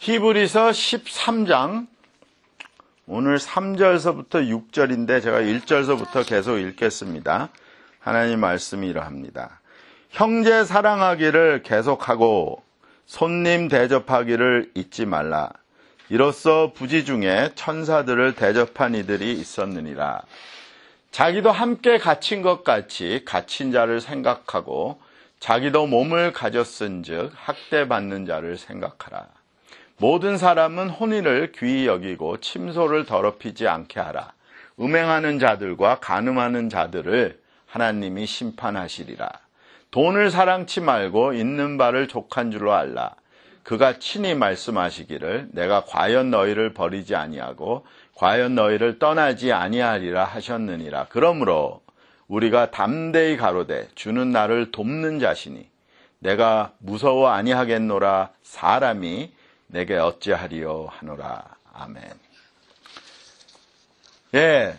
히브리서 13장, 오늘 3절서부터 6절인데 제가 1절서부터 계속 읽겠습니다. 하나님 말씀이 이러합니다. 형제 사랑하기를 계속하고 손님 대접하기를 잊지 말라. 이로써 부지 중에 천사들을 대접한 이들이 있었느니라. 자기도 함께 갇힌 것 같이 갇힌 자를 생각하고 자기도 몸을 가졌은즉 학대받는 자를 생각하라. 모든 사람은 혼인을 귀히 여기고 침소를 더럽히지 않게 하라. 음행하는 자들과 간음하는 자들을 하나님이 심판하시리라. 돈을 사랑치 말고 있는 바를 족한 줄로 알라. 그가 친히 말씀하시기를 내가 과연 너희를 버리지 아니하고 과연 너희를 떠나지 아니하리라 하셨느니라. 그러므로 우리가 담대히 가로되 주는 나를 돕는 자시니 내가 무서워 아니하겠노라. 사람이 내게 어찌하리요 하노라. 아멘. 예.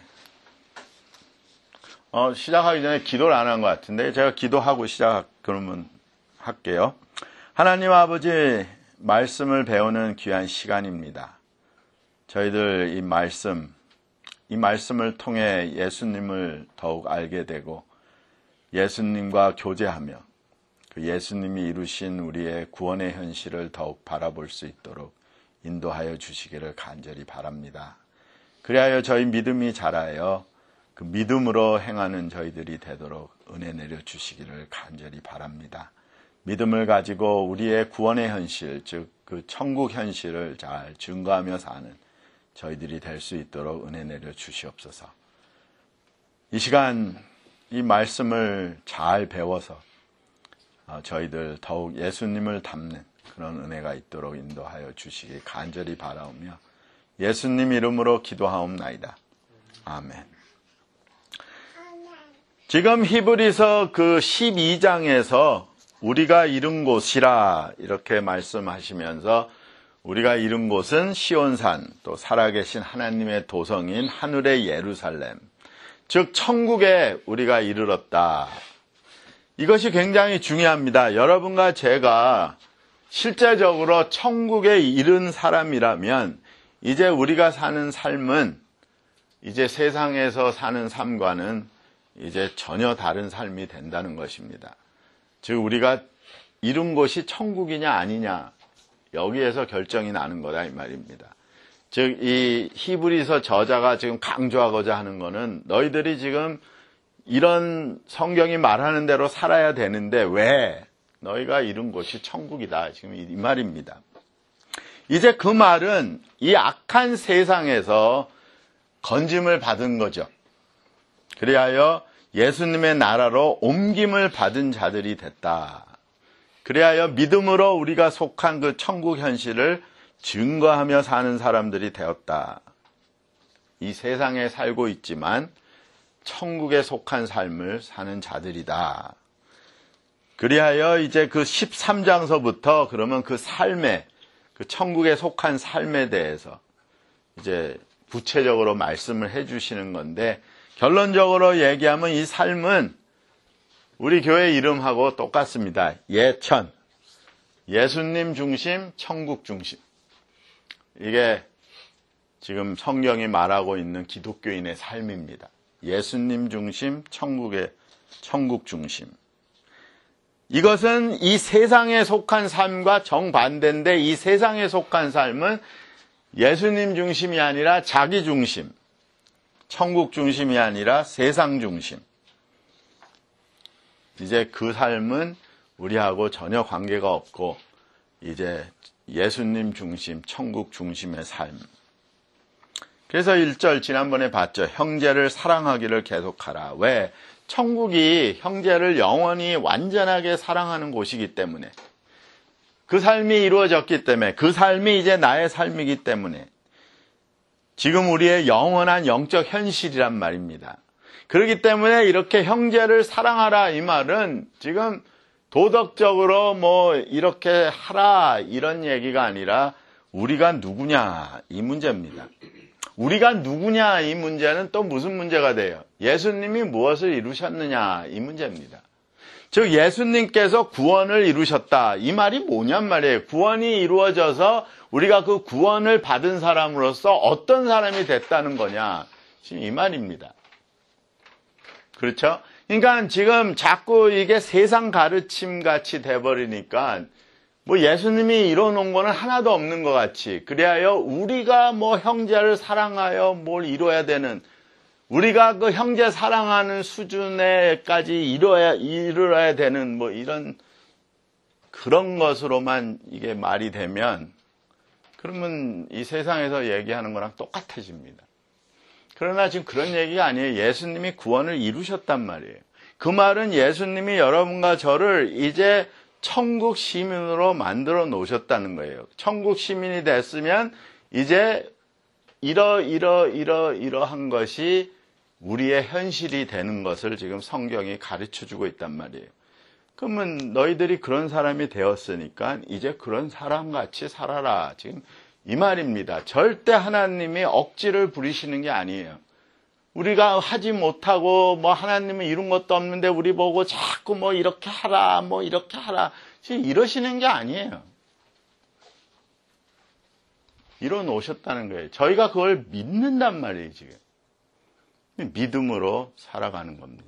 시작하기 전에 기도를 안 한 것 같은데 제가 기도하고 그러면 할게요. 하나님 아버지, 말씀을 배우는 귀한 시간입니다. 저희들 이 말씀을 통해 예수님을 더욱 알게 되고 예수님과 교제하며 그 예수님이 이루신 우리의 구원의 현실을 더욱 바라볼 수 있도록 인도하여 주시기를 간절히 바랍니다. 그리하여 저희 믿음이 자라여 그 믿음으로 행하는 저희들이 되도록 은혜 내려 주시기를 간절히 바랍니다. 믿음을 가지고 우리의 구원의 현실, 즉 그 천국 현실을 잘 증거하며 사는 저희들이 될 수 있도록 은혜 내려 주시옵소서. 이 시간 이 말씀을 잘 배워서 저희들 더욱 예수님을 닮는 그런 은혜가 있도록 인도하여 주시기 간절히 바라오며 예수님 이름으로 기도하옵나이다. 아멘. 지금 히브리서 그 12장에서 우리가 이른 곳이라 이렇게 말씀하시면서 우리가 이른 곳은 시온산, 또 살아계신 하나님의 도성인 하늘의 예루살렘, 즉 천국에 우리가 이르렀다. 이것이 굉장히 중요합니다. 여러분과 제가 실제적으로 천국에 이른 사람이라면 이제 우리가 사는 삶은 이제 세상에서 사는 삶과는 이제 전혀 다른 삶이 된다는 것입니다. 즉 우리가 이룬 곳이 천국이냐 아니냐 여기에서 결정이 나는 거다 이 말입니다. 즉 이 히브리서 저자가 지금 강조하고자 하는 거는 너희들이 지금 이런 성경이 말하는 대로 살아야 되는데 왜 너희가 이룬 곳이 천국이다 지금 이 말입니다. 이제 그 말은 이 악한 세상에서 건짐을 받은 거죠. 그리하여 예수님의 나라로 옮김을 받은 자들이 됐다. 그리하여 믿음으로 우리가 속한 그 천국 현실을 증거하며 사는 사람들이 되었다. 이 세상에 살고 있지만 천국에 속한 삶을 사는 자들이다. 그리하여 이제 그 13장서부터 그러면 그 삶에, 그 천국에 속한 삶에 대해서 이제 구체적으로 말씀을 해주시는 건데 결론적으로 얘기하면 이 삶은 우리 교회 이름하고 똑같습니다. 예천, 예수님 중심, 천국 중심. 이게 지금 성경이 말하고 있는 기독교인의 삶입니다. 예수님 중심, 천국 중심. 이것은 이 세상에 속한 삶과 정반대인데 이 세상에 속한 삶은 예수님 중심이 아니라 자기 중심, 천국 중심이 아니라 세상 중심. 이제 그 삶은 우리하고 전혀 관계가 없고 이제 예수님 중심, 천국 중심의 삶. 그래서 1절 지난번에 봤죠. 형제를 사랑하기를 계속하라. 왜? 천국이 형제를 영원히 완전하게 사랑하는 곳이기 때문에 그 삶이 이루어졌기 때문에 그 삶이 이제 나의 삶이기 때문에 지금 우리의 영원한 영적 현실이란 말입니다. 그렇기 때문에 이렇게 형제를 사랑하라 이 말은 지금 도덕적으로 뭐 이렇게 하라 이런 얘기가 아니라 우리가 누구냐 이 문제입니다. 우리가 누구냐 이 문제는 또 무슨 문제가 돼요? 예수님이 무엇을 이루셨느냐 이 문제입니다. 즉 예수님께서 구원을 이루셨다. 이 말이 뭐냔 말이에요. 구원이 이루어져서 우리가 그 구원을 받은 사람으로서 어떤 사람이 됐다는 거냐. 지금 이 말입니다. 그렇죠? 그러니까 지금 자꾸 이게 세상 가르침 같이 돼버리니까 뭐 예수님이 이뤄놓은 거는 하나도 없는 것 같이, 그래야 우리가 뭐 형제를 사랑하여 뭘 이뤄야 되는, 우리가 그 형제 사랑하는 수준에까지 이르러야 되는 뭐 이런 그런 것으로만 이게 말이 되면, 그러면 이 세상에서 얘기하는 거랑 똑같아집니다. 그러나 지금 그런 얘기가 아니에요. 예수님이 구원을 이루셨단 말이에요. 그 말은 예수님이 여러분과 저를 이제 천국 시민으로 만들어 놓으셨다는 거예요. 천국 시민이 됐으면 이제 이러한 것이 우리의 현실이 되는 것을 지금 성경이 가르쳐 주고 있단 말이에요. 그러면 너희들이 그런 사람이 되었으니까 이제 그런 사람같이 살아라. 지금 이 말입니다. 절대 하나님이 억지를 부리시는 게 아니에요. 우리가 하지 못하고 뭐 하나님은 이룬 것도 없는데 우리 보고 자꾸 뭐 이렇게 하라, 뭐 이렇게 하라. 지금 이러시는 게 아니에요. 이뤄 놓으셨다는 거예요. 저희가 그걸 믿는단 말이에요, 지금. 믿음으로 살아가는 겁니다.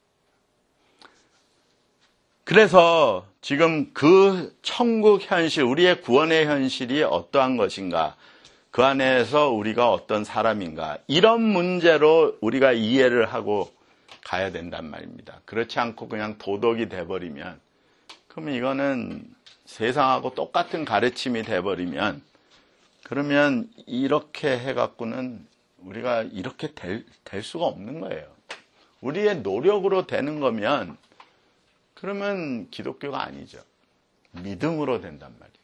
그래서 지금 그 천국 현실, 우리의 구원의 현실이 어떠한 것인가, 그 안에서 우리가 어떤 사람인가, 이런 문제로 우리가 이해를 하고 가야 된단 말입니다. 그렇지 않고 그냥 도덕이 돼버리면, 그러면 이거는 세상하고 똑같은 가르침이 돼버리면, 그러면 이렇게 해갖고는 우리가 이렇게 될 수가 없는 거예요. 우리의 노력으로 되는 거면 그러면 기독교가 아니죠. 믿음으로 된단 말이에요.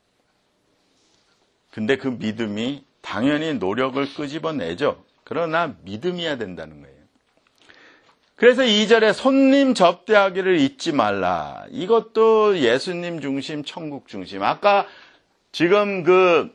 근데 그 믿음이 당연히 노력을 끄집어내죠. 그러나 믿음이어야 된다는 거예요. 그래서 2절에 손님 접대하기를 잊지 말라. 이것도 예수님 중심, 천국 중심. 아까 지금 그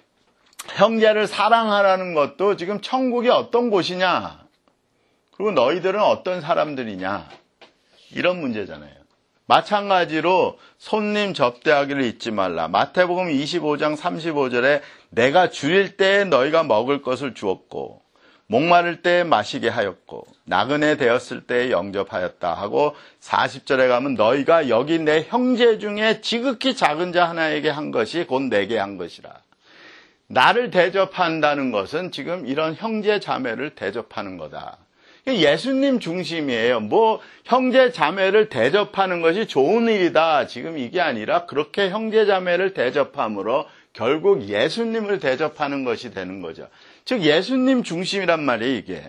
형제를 사랑하라는 것도 지금 천국이 어떤 곳이냐, 그리고 너희들은 어떤 사람들이냐, 이런 문제잖아요. 마찬가지로 손님 접대하기를 잊지 말라. 마태복음 25장 35절에 내가 줄일 때에 너희가 먹을 것을 주었고 목마를 때에 마시게 하였고 나그네 되었을 때에 영접하였다 하고, 40절에 가면 너희가 여기 내 형제 중에 지극히 작은 자 하나에게 한 것이 곧 내게 한 것이라. 나를 대접한다는 것은 지금 이런 형제 자매를 대접하는 거다. 예수님 중심이에요. 뭐 형제 자매를 대접하는 것이 좋은 일이다, 지금 이게 아니라 그렇게 형제 자매를 대접함으로 결국 예수님을 대접하는 것이 되는 거죠. 즉 예수님 중심이란 말이에요. 이게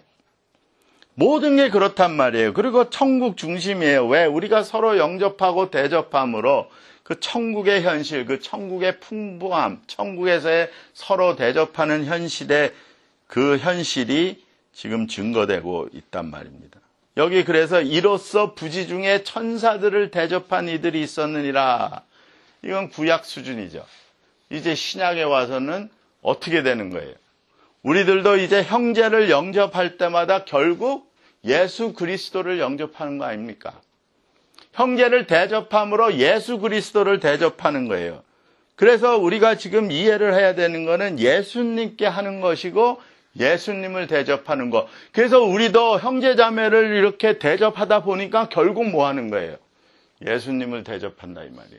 모든 게 그렇단 말이에요. 그리고 천국 중심이에요. 왜? 우리가 서로 영접하고 대접함으로 그 천국의 현실, 그 천국의 풍부함, 천국에서의 서로 대접하는 현실의 그 현실이 지금 증거되고 있단 말입니다. 여기 그래서 이로써 부지 중에 천사들을 대접한 이들이 있었느니라. 이건 구약 수준이죠. 이제 신약에 와서는 어떻게 되는 거예요? 우리들도 이제 형제를 영접할 때마다 결국 예수 그리스도를 영접하는 거 아닙니까? 형제를 대접함으로 예수 그리스도를 대접하는 거예요. 그래서 우리가 지금 이해를 해야 되는 거는 예수님께 하는 것이고 예수님을 대접하는 것. 그래서 우리도 형제자매를 이렇게 대접하다 보니까 결국 뭐 하는 거예요? 예수님을 대접한다, 이 말이에요.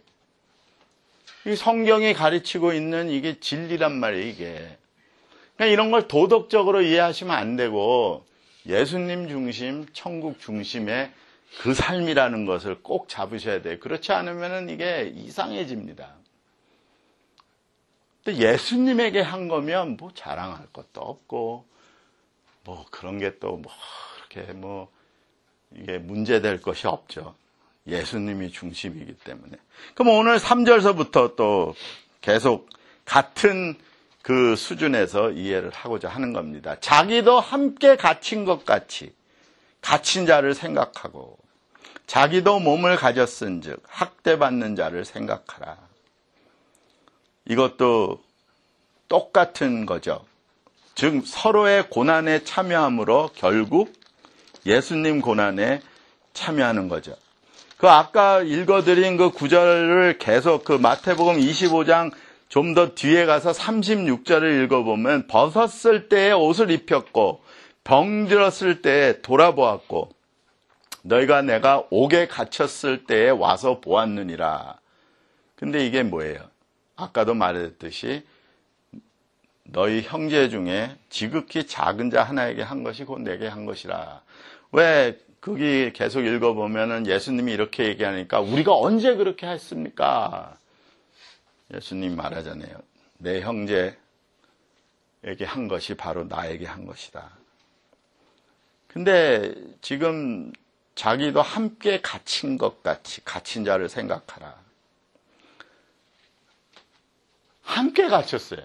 이 성경이 가르치고 있는 이게 진리란 말이에요, 이게. 그냥 이런 걸 도덕적으로 이해하시면 안 되고 예수님 중심, 천국 중심의 그 삶이라는 것을 꼭 잡으셔야 돼요. 그렇지 않으면 이게 이상해집니다. 근데 예수님에게 한 거면 뭐 자랑할 것도 없고 뭐 그런 게 또 뭐 이렇게 뭐 이게 문제될 것이 없죠. 예수님이 중심이기 때문에. 그럼 오늘 3절서부터 또 계속 같은 그 수준에서 이해를 하고자 하는 겁니다. 자기도 함께 갇힌 것 같이 갇힌 자를 생각하고 자기도 몸을 가졌은즉 학대받는 자를 생각하라. 이것도 똑같은 거죠. 즉 서로의 고난에 참여함으로 결국 예수님 고난에 참여하는 거죠. 그 아까 읽어드린 그 구절을 계속 그 마태복음 25장 좀 더 뒤에 가서 36절을 읽어보면 벗었을 때에 옷을 입혔고 병들었을 때에 돌아보았고 너희가 내가 옥에 갇혔을 때에 와서 보았느니라. 근데 이게 뭐예요? 아까도 말했듯이 너희 형제 중에 지극히 작은 자 하나에게 한 것이 곧 내게 한 것이라. 왜 거기 계속 읽어보면은 예수님이 이렇게 얘기하니까 우리가 언제 그렇게 했습니까? 예수님 말하잖아요. 내 형제에게 한 것이 바로 나에게 한 것이다. 근데 지금 자기도 함께 갇힌 것 같이 갇힌 자를 생각하라. 함께 갇혔어요.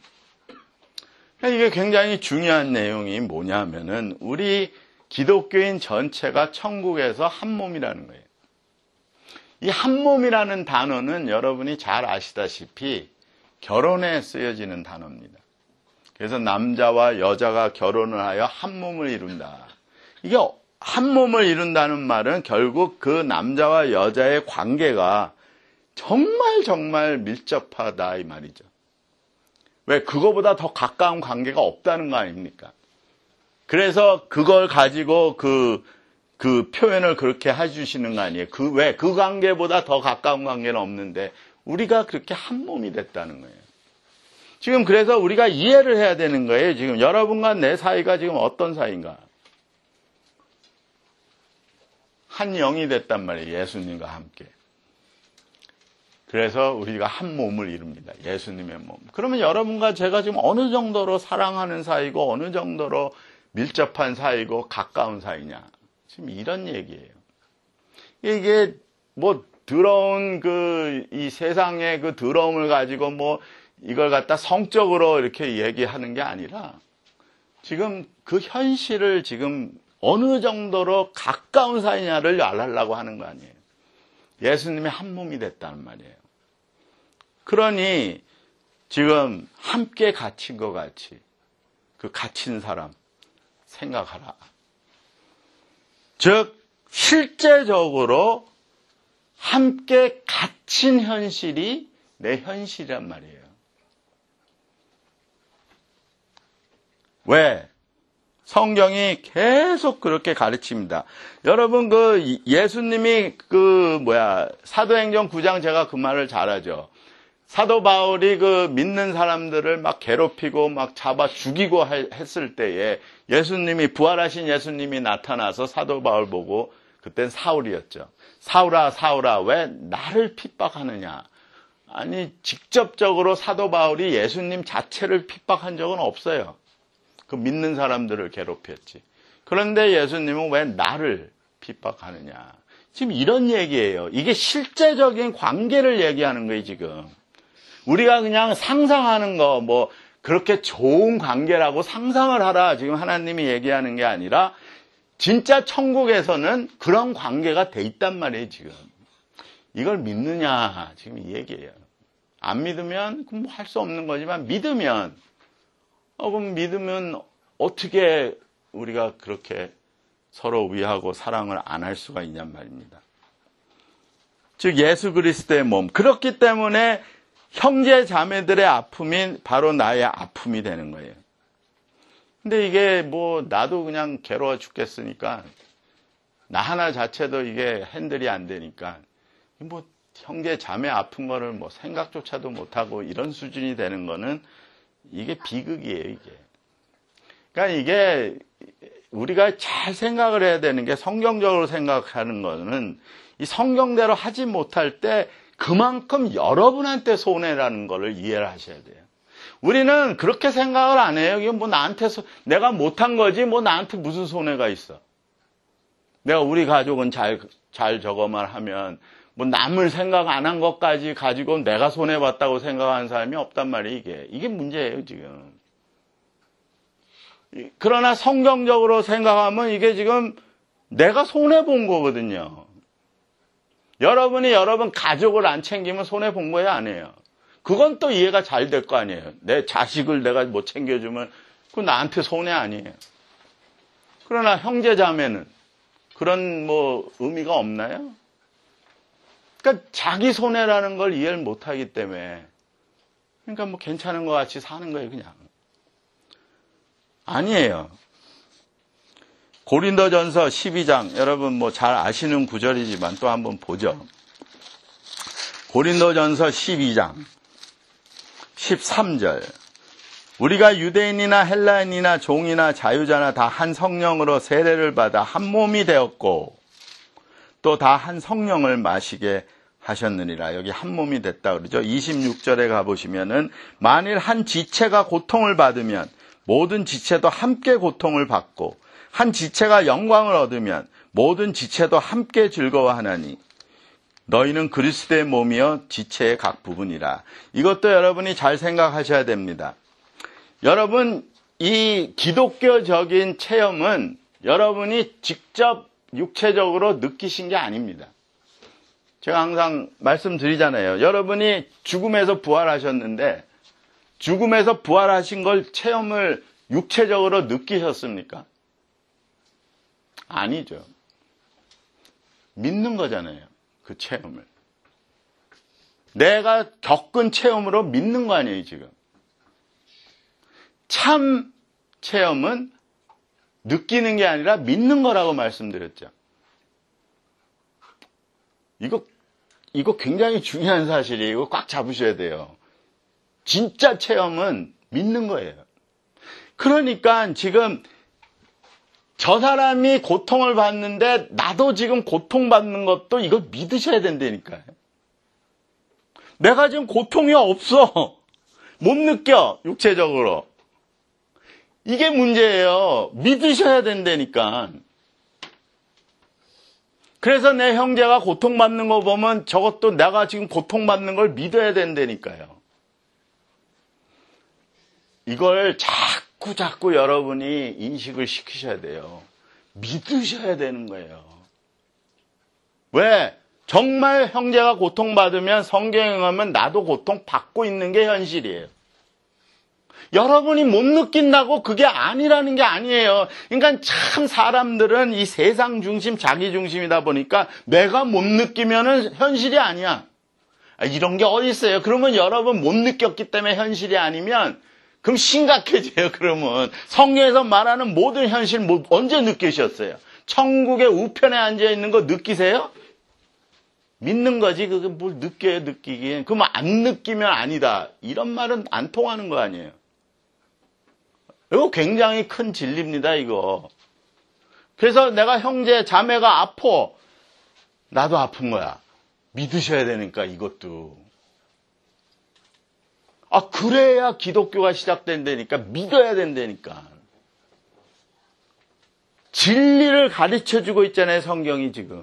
이게 굉장히 중요한 내용이 뭐냐면은 우리 기독교인 전체가 천국에서 한 몸이라는 거예요. 이 한 몸이라는 단어는 여러분이 잘 아시다시피 결혼에 쓰여지는 단어입니다. 그래서 남자와 여자가 결혼을 하여 한 몸을 이룬다. 이게 한 몸을 이룬다는 말은 결국 그 남자와 여자의 관계가 정말 밀접하다 이 말이죠. 왜? 그거보다 더 가까운 관계가 없다는 거 아닙니까? 그래서 그걸 가지고 그 표현을 그렇게 해주시는 거 아니에요? 왜? 그 관계보다 더 가까운 관계는 없는데 우리가 그렇게 한 몸이 됐다는 거예요. 지금 그래서 우리가 이해를 해야 되는 거예요. 지금 여러분과 내 사이가 지금 어떤 사이인가? 한 영이 됐단 말이에요. 예수님과 함께. 그래서 우리가 한 몸을 이룹니다. 예수님의 몸. 그러면 여러분과 제가 지금 어느 정도로 사랑하는 사이고 어느 정도로 밀접한 사이고 가까운 사이냐. 지금 이런 얘기예요. 이게 뭐 더러운 이 세상의 그 더러움을 가지고 뭐 이걸 갖다 성적으로 이렇게 얘기하는 게 아니라 지금 그 현실을 지금 어느 정도로 가까운 사이냐를 알려고 하는 거 아니에요. 예수님이 한 몸이 됐다는 말이에요. 그러니 지금 함께 갇힌 것 같이 그 갇힌 사람 생각하라. 즉 실제적으로 함께 갇힌 현실이 내 현실이란 말이에요. 왜? 성경이 계속 그렇게 가르칩니다. 여러분 예수님이 사도행전 9장 제가 그 말을 잘 하죠. 사도 바울이 믿는 사람들을 막 괴롭히고 막 잡아 죽이고 했을 때에 예수님이 부활하신 예수님이 나타나서 사도 바울 보고 그땐 사울이었죠. 사울아 사울아 왜 나를 핍박하느냐. 아니 직접적으로 사도 바울이 예수님 자체를 핍박한 적은 없어요. 그 믿는 사람들을 괴롭혔지. 그런데 예수님은 왜 나를 핍박하느냐. 지금 이런 얘기예요. 이게 실제적인 관계를 얘기하는 거예요 지금. 우리가 그냥 상상하는 거 그렇게 좋은 관계라고 상상을 하라 지금 하나님이 얘기하는 게 아니라 진짜 천국에서는 그런 관계가 돼 있단 말이에요 지금. 이걸 믿느냐 지금 이 얘기예요. 안 믿으면 그럼 할 수 없는 거지만 믿으면 그럼 믿으면 어떻게 우리가 그렇게 서로 위하고 사랑을 안 할 수가 있냔 말입니다. 즉 예수 그리스도의 몸. 그렇기 때문에 형제 자매들의 아픔이 바로 나의 아픔이 되는 거예요. 근데 이게 나도 그냥 괴로워 죽겠으니까 나 하나 자체도 이게 핸들이 안 되니까 형제 자매 아픈 거를 생각조차도 못하고 이런 수준이 되는 거는 이게 비극이에요, 이게. 그러니까 이게 우리가 잘 생각을 해야 되는 게 성경적으로 생각하는 거는 이 성경대로 하지 못할 때 그만큼 여러분한테 손해라는 거를 이해를 하셔야 돼요. 우리는 그렇게 생각을 안 해요. 이게 나한테 내가 못한 거지 나한테 무슨 손해가 있어. 내가 우리 가족은 잘 저거만 하면 남을 생각 안 한 것까지 가지고 내가 손해봤다고 생각하는 사람이 없단 말이에요. 이게 문제예요 지금. 그러나 성경적으로 생각하면 이게 지금 내가 손해본 거거든요. 여러분이 여러분 가족을 안 챙기면 손해본 거예요 아니에요? 그건 또 이해가 잘 될 거 아니에요. 내 자식을 내가 못 챙겨주면 그건 나한테 손해 아니에요. 그러나 형제 자매는 그런 의미가 없나요? 그러니까 자기 손해라는 걸 이해를 못하기 때문에 그러니까 뭐 괜찮은 것 같이 사는 거예요, 그냥. 아니에요. 고린도전서 12장, 여러분 뭐 잘 아시는 구절이지만 또 한번 보죠. 고린도전서 12장 13절. 우리가 유대인이나 헬라인이나 종이나 자유자나 다 한 성령으로 세례를 받아 한 몸이 되었고 또 다 한 성령을 마시게 하셨느니라. 여기 한 몸이 됐다 그러죠. 26절에 가보시면은 만일 한 지체가 고통을 받으면 모든 지체도 함께 고통을 받고 한 지체가 영광을 얻으면 모든 지체도 함께 즐거워하나니 너희는 그리스도의 몸이요 지체의 각 부분이라. 이것도 여러분이 잘 생각하셔야 됩니다. 여러분, 이 기독교적인 체험은 여러분이 직접 육체적으로 느끼신 게 아닙니다. 제가 항상 말씀드리잖아요. 여러분이 죽음에서 부활하셨는데 죽음에서 부활하신 걸 체험을 육체적으로 느끼셨습니까? 아니죠. 믿는 거잖아요. 그 체험을. 내가 겪은 체험으로 믿는 거 아니에요, 지금. 참 체험은 느끼는 게 아니라 믿는 거라고 말씀드렸죠. 이거 굉장히 중요한 사실이에요. 이거 꽉 잡으셔야 돼요. 진짜 체험은 믿는 거예요. 그러니까 지금 저 사람이 고통을 받는데 나도 지금 고통받는 것도 이걸 믿으셔야 된다니까요. 내가 지금 고통이 없어. 못 느껴, 육체적으로. 이게 문제예요. 믿으셔야 된다니까. 그래서 내 형제가 고통받는 거 보면 저것도 내가 지금 고통받는 걸 믿어야 된다니까요. 이걸 자꾸 여러분이 인식을 시키셔야 돼요. 믿으셔야 되는 거예요. 왜? 정말 형제가 고통받으면 성경에 가면 나도 고통받고 있는 게 현실이에요. 여러분이 못 느낀다고 그게 아니라는 게 아니에요. 그러니까 참 사람들은 이 세상 중심, 자기 중심이다 보니까 내가 못 느끼면은 현실이 아니야. 이런 게 어디 있어요? 그러면 여러분 못 느꼈기 때문에 현실이 아니면 그럼 심각해져요. 그러면 성경에서 말하는 모든 현실 언제 느끼셨어요? 천국의 우편에 앉아 있는 거 느끼세요? 믿는 거지. 그게 뭘 느껴요, 느끼기엔. 그럼 안 느끼면 아니다. 이런 말은 안 통하는 거 아니에요. 이거 굉장히 큰 진리입니다, 이거. 그래서 내가 형제, 자매가 아파. 나도 아픈 거야. 믿으셔야 되니까, 이것도. 그래야 기독교가 시작된다니까. 믿어야 된다니까. 진리를 가르쳐주고 있잖아요, 성경이 지금.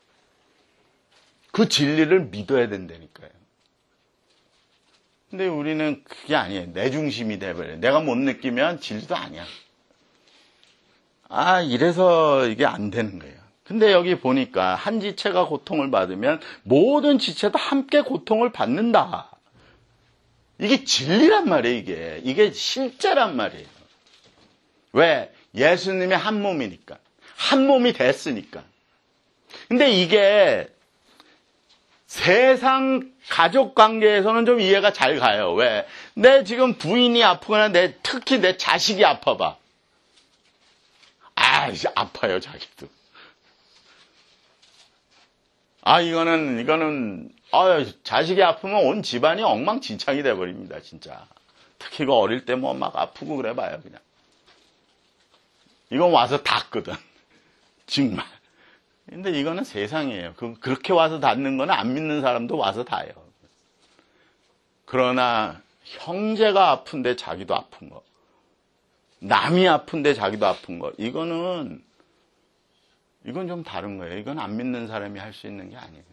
그 진리를 믿어야 된다니까요. 근데 우리는 그게 아니에요. 내 중심이 돼버려요. 내가 못 느끼면 진리도 아니야. 이래서 이게 안 되는 거예요. 근데 여기 보니까 한 지체가 고통을 받으면 모든 지체도 함께 고통을 받는다. 이게 진리란 말이에요, 이게. 이게 실제란 말이에요. 왜? 예수님의 한 몸이니까. 한 몸이 됐으니까. 근데 이게 세상 가족 관계에서는 좀 이해가 잘 가요. 왜? 내 지금 부인이 아프거나 특히 내 자식이 아파봐. 이제 아파요, 자기도. 이거는 자식이 아프면 온 집안이 엉망진창이 돼버립니다, 진짜. 특히 이거 어릴 때 뭐 막 아프고 그래 봐요, 그냥. 이건 와서 닿거든. 정말. 근데 이거는 세상이에요. 그렇게 와서 닿는 거는 안 믿는 사람도 와서 닿아요. 그러나 형제가 아픈데 자기도 아픈 거, 남이 아픈데 자기도 아픈 거, 이건 좀 다른 거예요. 이건 안 믿는 사람이 할 수 있는 게 아니에요.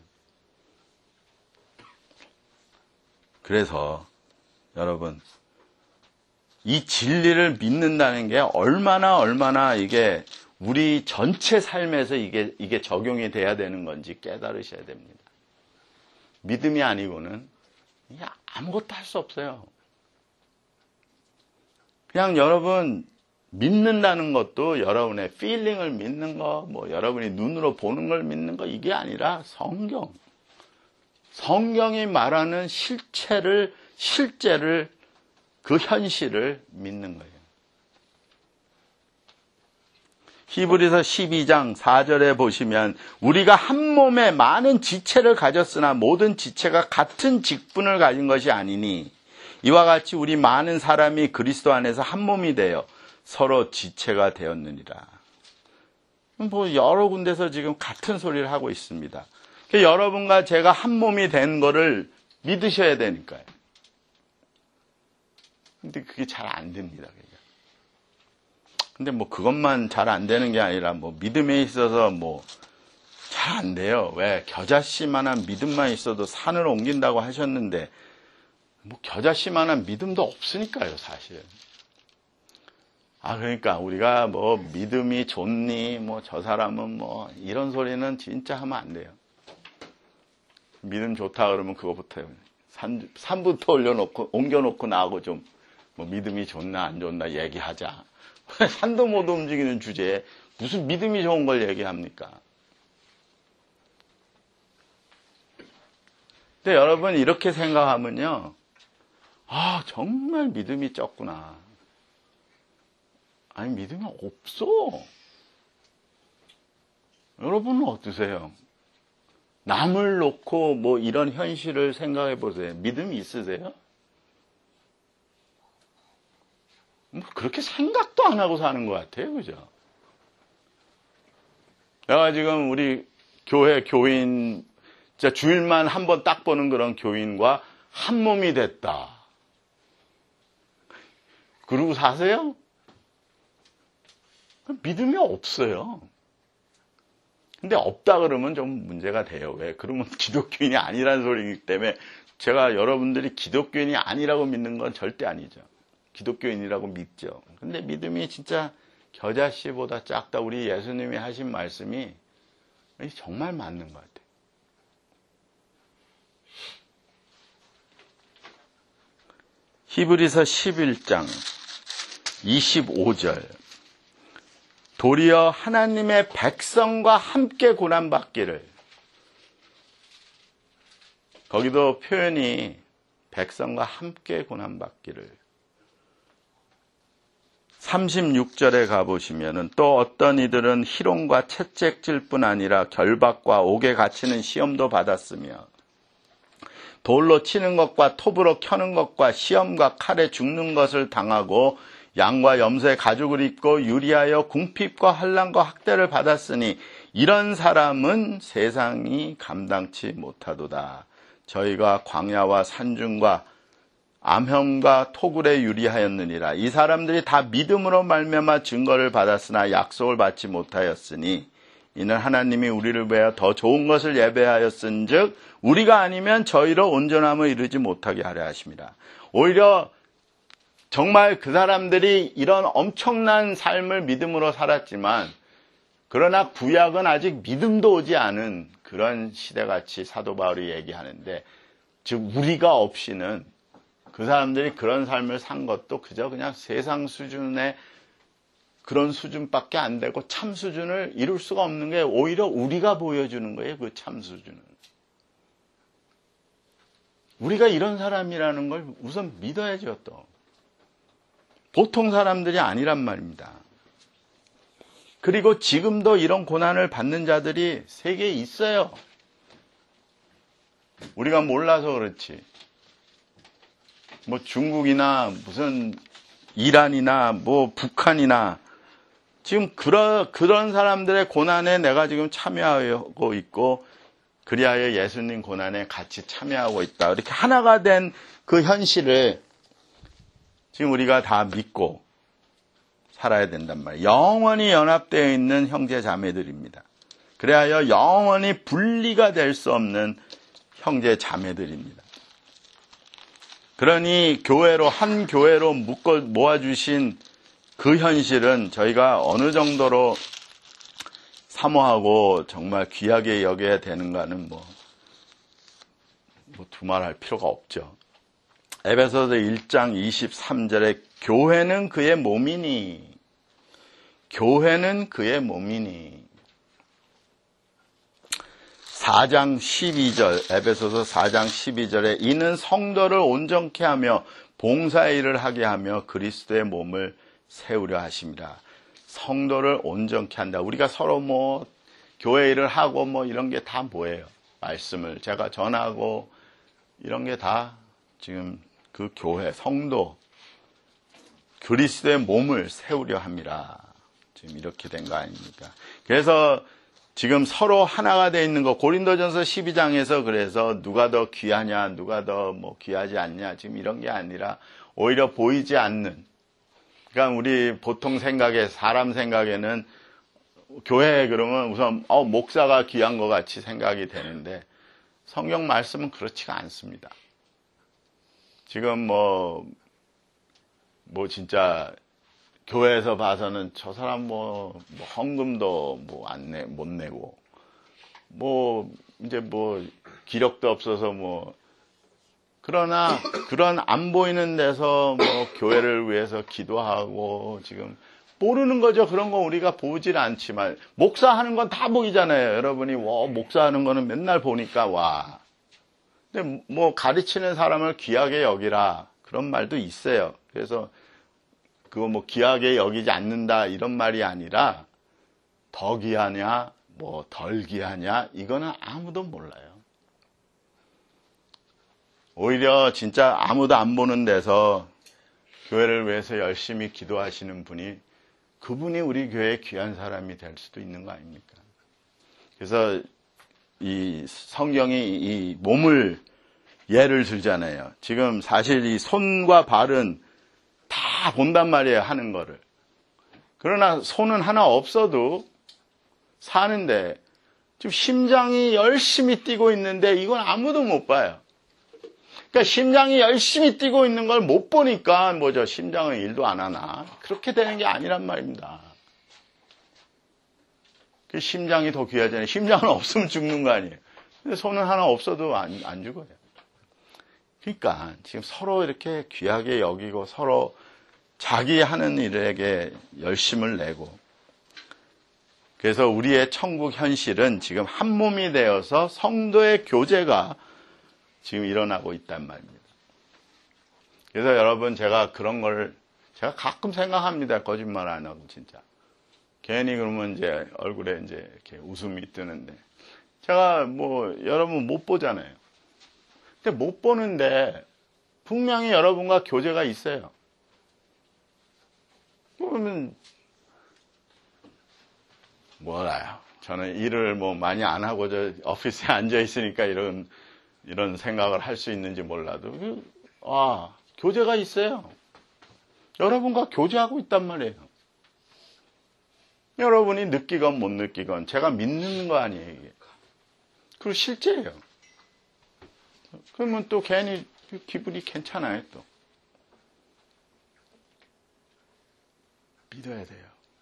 그래서 여러분, 이 진리를 믿는다는 게 얼마나 이게 우리 전체 삶에서 이게 적용이 돼야 되는 건지 깨달으셔야 됩니다. 믿음이 아니고는 아무것도 할 수 없어요. 그냥 여러분 믿는다는 것도 여러분의 필링을 믿는 거, 여러분이 눈으로 보는 걸 믿는 거, 이게 아니라 성경. 성경이 말하는 실제를 그 현실을 믿는 거예요. 히브리서 12장 4절에 보시면 우리가 한 몸에 많은 지체를 가졌으나 모든 지체가 같은 직분을 가진 것이 아니니 이와 같이 우리 많은 사람이 그리스도 안에서 한 몸이 되어 서로 지체가 되었느니라. 뭐 여러 군데서 지금 같은 소리를 하고 있습니다. 여러분과 제가 한 몸이 된 거를 믿으셔야 되니까요. 근데 그게 잘 안 됩니다. 근데 뭐 그것만 잘 안 되는 게 아니라 뭐 믿음에 있어서 뭐 잘 안 돼요. 왜? 겨자씨만한 믿음만 있어도 산을 옮긴다고 하셨는데 뭐 겨자씨만한 믿음도 없으니까요, 사실. 그러니까 우리가 뭐 믿음이 좋니, 뭐 저 사람은 뭐 이런 소리는 진짜 하면 안 돼요. 믿음 좋다 그러면 그거부터 산부터 옮겨놓고 나하고 좀 뭐 믿음이 좋나 안 좋나 얘기하자. 산도 못 움직이는 주제에 무슨 믿음이 좋은 걸 얘기합니까? 근데 여러분 이렇게 생각하면요. 정말 믿음이 적구나. 아니 믿음이 없어. 여러분은 어떠세요? 남을 놓고 뭐 이런 현실을 생각해 보세요. 믿음이 있으세요? 뭐 그렇게 생각도 안 하고 사는 것 같아요. 그죠? 내가 지금 우리 교인, 진짜 주일만 한 번 딱 보는 그런 교인과 한 몸이 됐다. 그러고 사세요? 믿음이 없어요. 근데 없다 그러면 좀 문제가 돼요. 왜? 그러면 기독교인이 아니라는 소리이기 때문에 제가 여러분들이 기독교인이 아니라고 믿는 건 절대 아니죠. 기독교인이라고 믿죠. 근데 믿음이 진짜 겨자씨보다 작다. 우리 예수님이 하신 말씀이 정말 맞는 것 같아요. 히브리서 11장 25절 도리어 하나님의 백성과 함께 고난받기를. 거기도 표현이 백성과 함께 고난받기를. 36절에 가보시면은 또 어떤 이들은 희롱과 채찍질 뿐 아니라 결박과 옥에 갇히는 시험도 받았으며 돌로 치는 것과 톱으로 켜는 것과 시험과 칼에 죽는 것을 당하고 양과 염소의 가죽을 입고 유리하여 궁핍과 환난과 학대를 받았으니 이런 사람은 세상이 감당치 못하도다. 저희가 광야와 산중과 암염과 토굴에 유리하였느니라. 이 사람들이 다 믿음으로 말미암아 증거를 받았으나 약속을 받지 못하였으니 이는 하나님이 우리를 위하여 더 좋은 것을 예배하였은즉 우리가 아니면 저희로 온전함을 이루지 못하게 하려 하심이라. 오히려 정말 그 사람들이 이런 엄청난 삶을 믿음으로 살았지만 그러나 구약은 아직 믿음도 오지 않은 그런 시대같이 사도 바울이 얘기하는데, 즉 우리가 없이는 그 사람들이 그런 삶을 산 것도 그저 그냥 세상 수준의 그런 수준밖에 안 되고 참 수준을 이룰 수가 없는 게 오히려 우리가 보여주는 거예요. 그 참 수준을. 우리가 이런 사람이라는 걸 우선 믿어야죠. 또 보통 사람들이 아니란 말입니다. 그리고 지금도 이런 고난을 받는 자들이 세계에 있어요. 우리가 몰라서 그렇지. 뭐 중국이나 무슨 이란이나 뭐 북한이나 지금 그런 사람들의 고난에 내가 지금 참여하고 있고 그리하여 예수님 고난에 같이 참여하고 있다. 이렇게 하나가 된 그 현실을 지금 우리가 다 믿고 살아야 된단 말이에요. 영원히 연합되어 있는 형제 자매들입니다. 그래야 영원히 분리가 될 수 없는 형제 자매들입니다. 그러니 한 교회로 모아주신 그 현실은 저희가 어느 정도로 사모하고 정말 귀하게 여겨야 되는가는 뭐 두말할 필요가 없죠. 에베소서 1장 23절에 교회는 그의 몸이니 4장 12절, 에베소서 4장 12절에 이는 성도를 온전케 하며 봉사의 일을 하게 하며 그리스도의 몸을 세우려 하십니다. 성도를 온전케 한다. 우리가 서로 뭐 교회 일을 하고 뭐 이런 게 다 뭐예요? 말씀을 제가 전하고 이런 게 다 지금 그 교회, 성도, 그리스도의 몸을 세우려 함이라. 지금 이렇게 된 거 아닙니까? 그래서 지금 서로 하나가 돼 있는 거, 고린도전서 12장에서 그래서 누가 더 귀하냐, 누가 더 뭐 귀하지 않냐, 지금 이런 게 아니라 오히려 보이지 않는. 그러니까 우리 보통 생각에, 사람 생각에는 교회 그러면 우선 목사가 귀한 것 같이 생각이 되는데 성경 말씀은 그렇지가 않습니다. 지금 뭐 진짜 교회에서 봐서는 저 사람 뭐 헌금도 못 내고 이제 기력도 없어서 그러나 그런 안 보이는 데서 교회를 위해서 기도하고 지금 모르는 거죠. 그런 거 우리가 보질 않지만 목사하는 건 다 보이잖아요. 여러분이 목사하는 거는 맨날 보니까 근데 가르치는 사람을 귀하게 여기라 그런 말도 있어요. 그래서 그거 귀하게 여기지 않는다 이런 말이 아니라 더 귀하냐 덜 귀하냐 이거는 아무도 몰라요. 오히려 진짜 아무도 안 보는 데서 교회를 위해서 열심히 기도하시는 분이 그분이 우리 교회의 귀한 사람이 될 수도 있는 거 아닙니까? 그래서 이 성경이 이 몸을 예를 들잖아요. 지금 사실 이 손과 발은 다 본단 말이에요, 하는 거를. 그러나 손은 하나 없어도 사는데 지금 심장이 열심히 뛰고 있는데 이건 아무도 못 봐요. 그러니까 심장이 열심히 뛰고 있는 걸 못 보니까 심장은 일도 안 하나. 그렇게 되는 게 아니란 말입니다. 그 심장이 더 귀하잖아요. 심장은 없으면 죽는 거 아니에요. 근데 손은 하나 없어도 안 죽어요. 그러니까 지금 서로 이렇게 귀하게 여기고 서로 자기 하는 일에게 열심을 내고 그래서 우리의 천국 현실은 지금 한 몸이 되어서 성도의 교제가 지금 일어나고 있단 말입니다. 그래서 여러분 제가 그런 걸 제가 가끔 생각합니다. 거짓말 안 하고 진짜. 괜히 그러면 이제 얼굴에 이제 이렇게 웃음이 뜨는데 제가 여러분 못 보잖아요. 근데 못 보는데 분명히 여러분과 교제가 있어요. 그러면 몰라요. 저는 일을 많이 안 하고 저 오피스에 앉아 있으니까 이런 생각을 할 수 있는지 몰라도 교제가 있어요. 여러분과 교제하고 있단 말이에요. 여러분이 느끼건 못 느끼건 제가 믿는 거 아니에요, 이게. 그리고 실제예요. 그러면 또 괜히 기분이 괜찮아요, 또. 믿어야 돼요.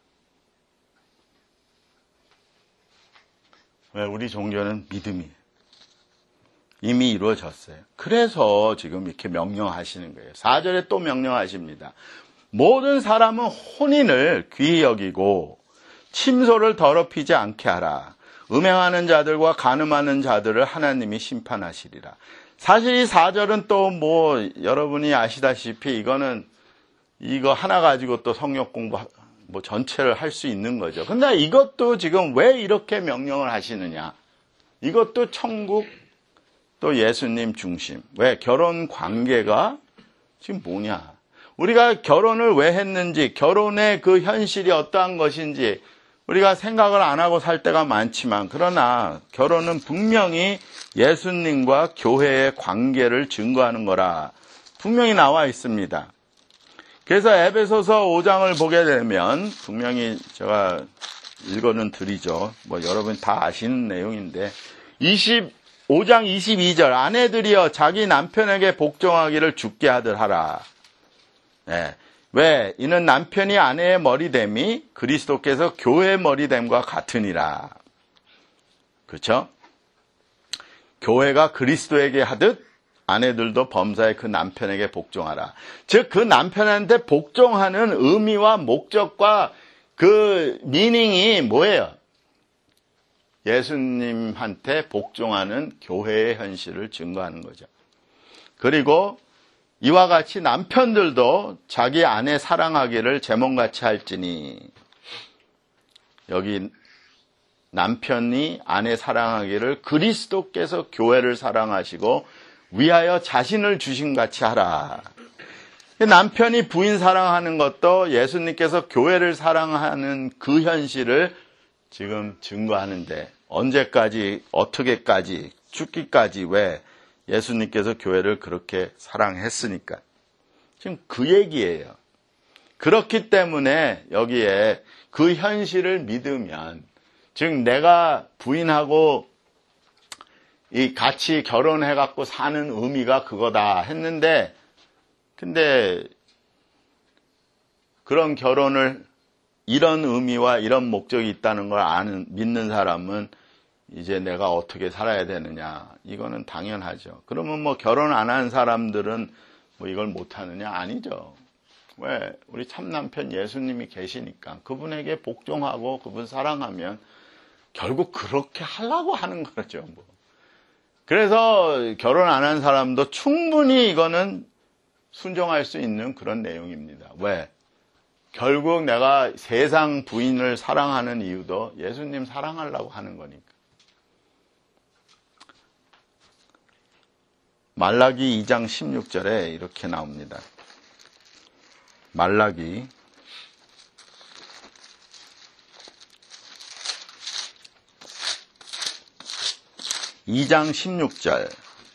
왜? 우리 종교는 믿음이에요. 이미 이루어졌어요. 그래서 지금 이렇게 명령하시는 거예요. 4절에 또 명령하십니다. 모든 사람은 혼인을 귀히 여기고 침소를 더럽히지 않게 하라. 음행하는 자들과 간음하는 자들을 하나님이 심판하시리라. 사실 이 4절은 또 여러분이 아시다시피 이거 하나 가지고 또 성역 공부 전체를 할 수 있는 거죠. 근데 이것도 지금 왜 이렇게 명령을 하시느냐? 이것도 천국 또 예수님 중심. 왜? 결혼 관계가 지금 뭐냐? 우리가 결혼을 왜 했는지, 결혼의 그 현실이 어떠한 것인지 우리가 생각을 안 하고 살 때가 많지만 그러나 결혼은 분명히 예수님과 교회의 관계를 증거하는 거라 분명히 나와 있습니다. 그래서 에베소서 5장을 보게 되면 분명히 제가 읽어는 드리죠. 여러분 다 아시는 내용인데 25장 22절 아내들이여 자기 남편에게 복종하기를 주께 하듯 하라. 네. 왜? 이는 남편이 아내의 머리됨이 그리스도께서 교회의 머리됨과 같으니라. 그렇죠? 교회가 그리스도에게 하듯 아내들도 범사에 그 남편에게 복종하라. 즉 그 남편한테 복종하는 의미와 목적과 그 미닝이 뭐예요? 예수님한테 복종하는 교회의 현실을 증거하는 거죠. 그리고 이와 같이 남편들도 자기 아내 사랑하기를 제 몸같이 할지니, 여기 남편이 아내 사랑하기를 그리스도께서 교회를 사랑하시고 위하여 자신을 주신 같이 하라. 남편이 부인 사랑하는 것도 예수님께서 교회를 사랑하는 그 현실을 지금 증거하는데, 언제까지, 어떻게까지, 죽기까지, 왜 예수님께서 교회를 그렇게 사랑했으니까. 지금 그 얘기예요. 그렇기 때문에 여기에 그 현실을 믿으면, 즉 내가 부인하고 이 같이 결혼해갖고 사는 의미가 그거다 했는데, 근데 그런 결혼을 이런 의미와 이런 목적이 있다는 걸 믿는 사람은 이제 내가 어떻게 살아야 되느냐, 이거는 당연하죠. 그러면 뭐 결혼 안 한 사람들은 뭐 이걸 못하느냐? 아니죠. 왜? 우리 참남편 예수님이 계시니까 그분에게 복종하고 그분 사랑하면 결국 그렇게 하려고 하는 거죠. 뭐. 그래서 결혼 안 한 사람도 충분히 이거는 순종할 수 있는 그런 내용입니다. 왜? 결국 내가 세상 부인을 사랑하는 이유도 예수님 사랑하려고 하는 거니까. 말라기 2장 16절에 이렇게 나옵니다. 말라기 2장 16절.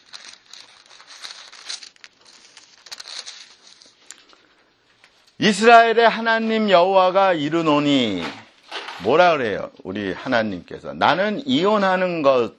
이스라엘의 하나님 여호와가 이르노니, 뭐라 그래요? 우리 하나님께서 나는 이혼하는 것,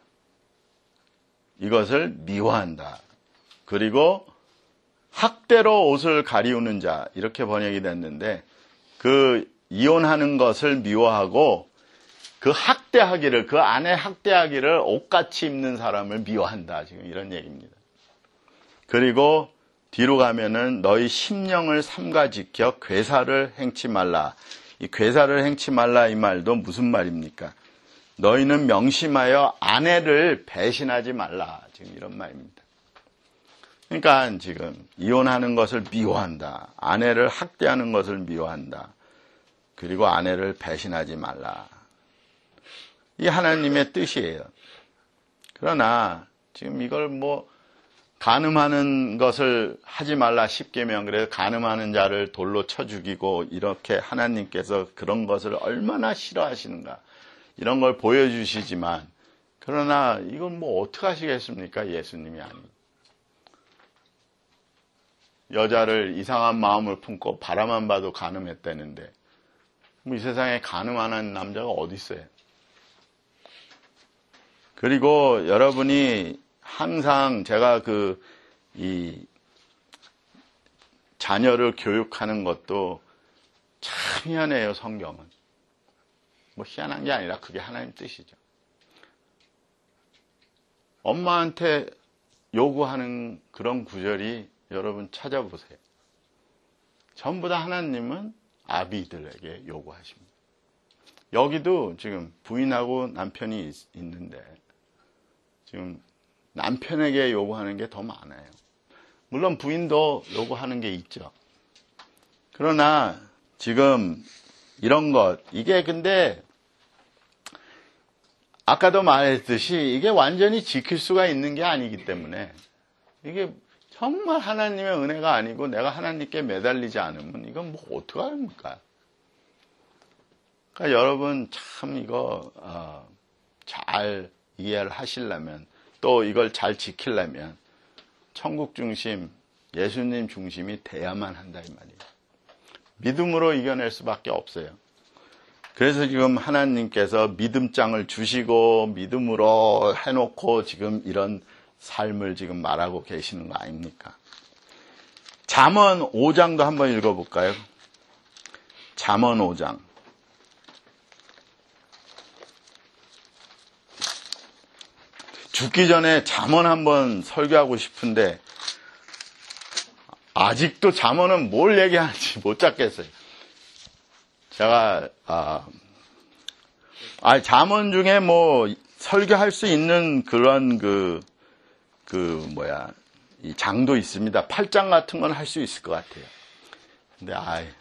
이것을 미워한다. 그리고 학대로 옷을 가리우는 자, 이렇게 번역이 됐는데, 그 이혼하는 것을 미워하고 그 학대하기를, 그 아내 학대하기를 옷같이 입는 사람을 미워한다. 지금 이런 얘기입니다. 그리고 뒤로 가면은 너희 심령을 삼가 지켜 괴사를 행치 말라. 이 괴사를 행치 말라 이 말도 무슨 말입니까? 너희는 명심하여 아내를 배신하지 말라. 지금 이런 말입니다. 그러니까 지금 이혼하는 것을 미워한다. 아내를 학대하는 것을 미워한다. 그리고 아내를 배신하지 말라. 이 하나님의 뜻이에요. 그러나 지금 이걸 뭐 간음하는 것을 하지 말라 10계명, 그래서 간음하는 자를 돌로 쳐 죽이고 이렇게 하나님께서 그런 것을 얼마나 싫어하시는가, 이런 걸 보여주시지만, 그러나 이건 뭐 어떻게 하시겠습니까? 예수님이 아니고. 여자를 이상한 마음을 품고 바라만 봐도 간음했다는데 뭐 이 세상에 간음하는 남자가 어디 있어요? 그리고 여러분이 항상 제가 이 자녀를 교육하는 것도 참 희한해요, 성경은. 뭐 희한한 게 아니라 그게 하나님 뜻이죠. 엄마한테 요구하는 그런 구절이 여러분 찾아보세요. 전부 다 하나님은 아비들에게 요구하십니다. 여기도 지금 부인하고 남편이 있는데 지금 남편에게 요구하는 게 더 많아요. 물론 부인도 요구하는 게 있죠. 그러나 지금 이런 것, 이게 근데 아까도 말했듯이 이게 완전히 지킬 수가 있는 게 아니기 때문에, 이게 정말 하나님의 은혜가 아니고 내가 하나님께 매달리지 않으면 이건 뭐 어떡합니까? 그러니까 여러분 참 이거 잘 이해를 하시려면, 또 이걸 잘 지키려면 천국 중심, 예수님 중심이 돼야만 한다 이 말이에요. 믿음으로 이겨낼 수밖에 없어요. 그래서 지금 하나님께서 믿음장을 주시고 믿음으로 해놓고 지금 이런 삶을 지금 말하고 계시는 거 아닙니까? 잠언 5장도 한번 읽어볼까요? 잠언 5장. 죽기 전에 잠언 한번 설교하고 싶은데 아직도 잠언은 뭘 얘기하는지 못 잡겠어요. 제가 잠언 중에 뭐 설교할 수 있는 그런 이 장도 있습니다. 8장 같은 건 할 수 있을 것 같아요. 근데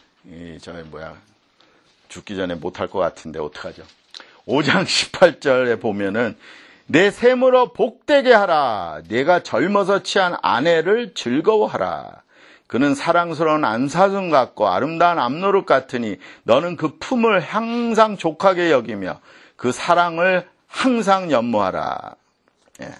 죽기 전에 못할 것 같은데 어떡하죠? 5장 18절에 보면은 내 샘으로 복되게 하라. 네가 젊어서 취한 아내를 즐거워하라. 그는 사랑스러운 안사슴 같고 아름다운 암노릇 같으니 너는 그 품을 항상 족하게 여기며 그 사랑을 항상 연모하라. 예.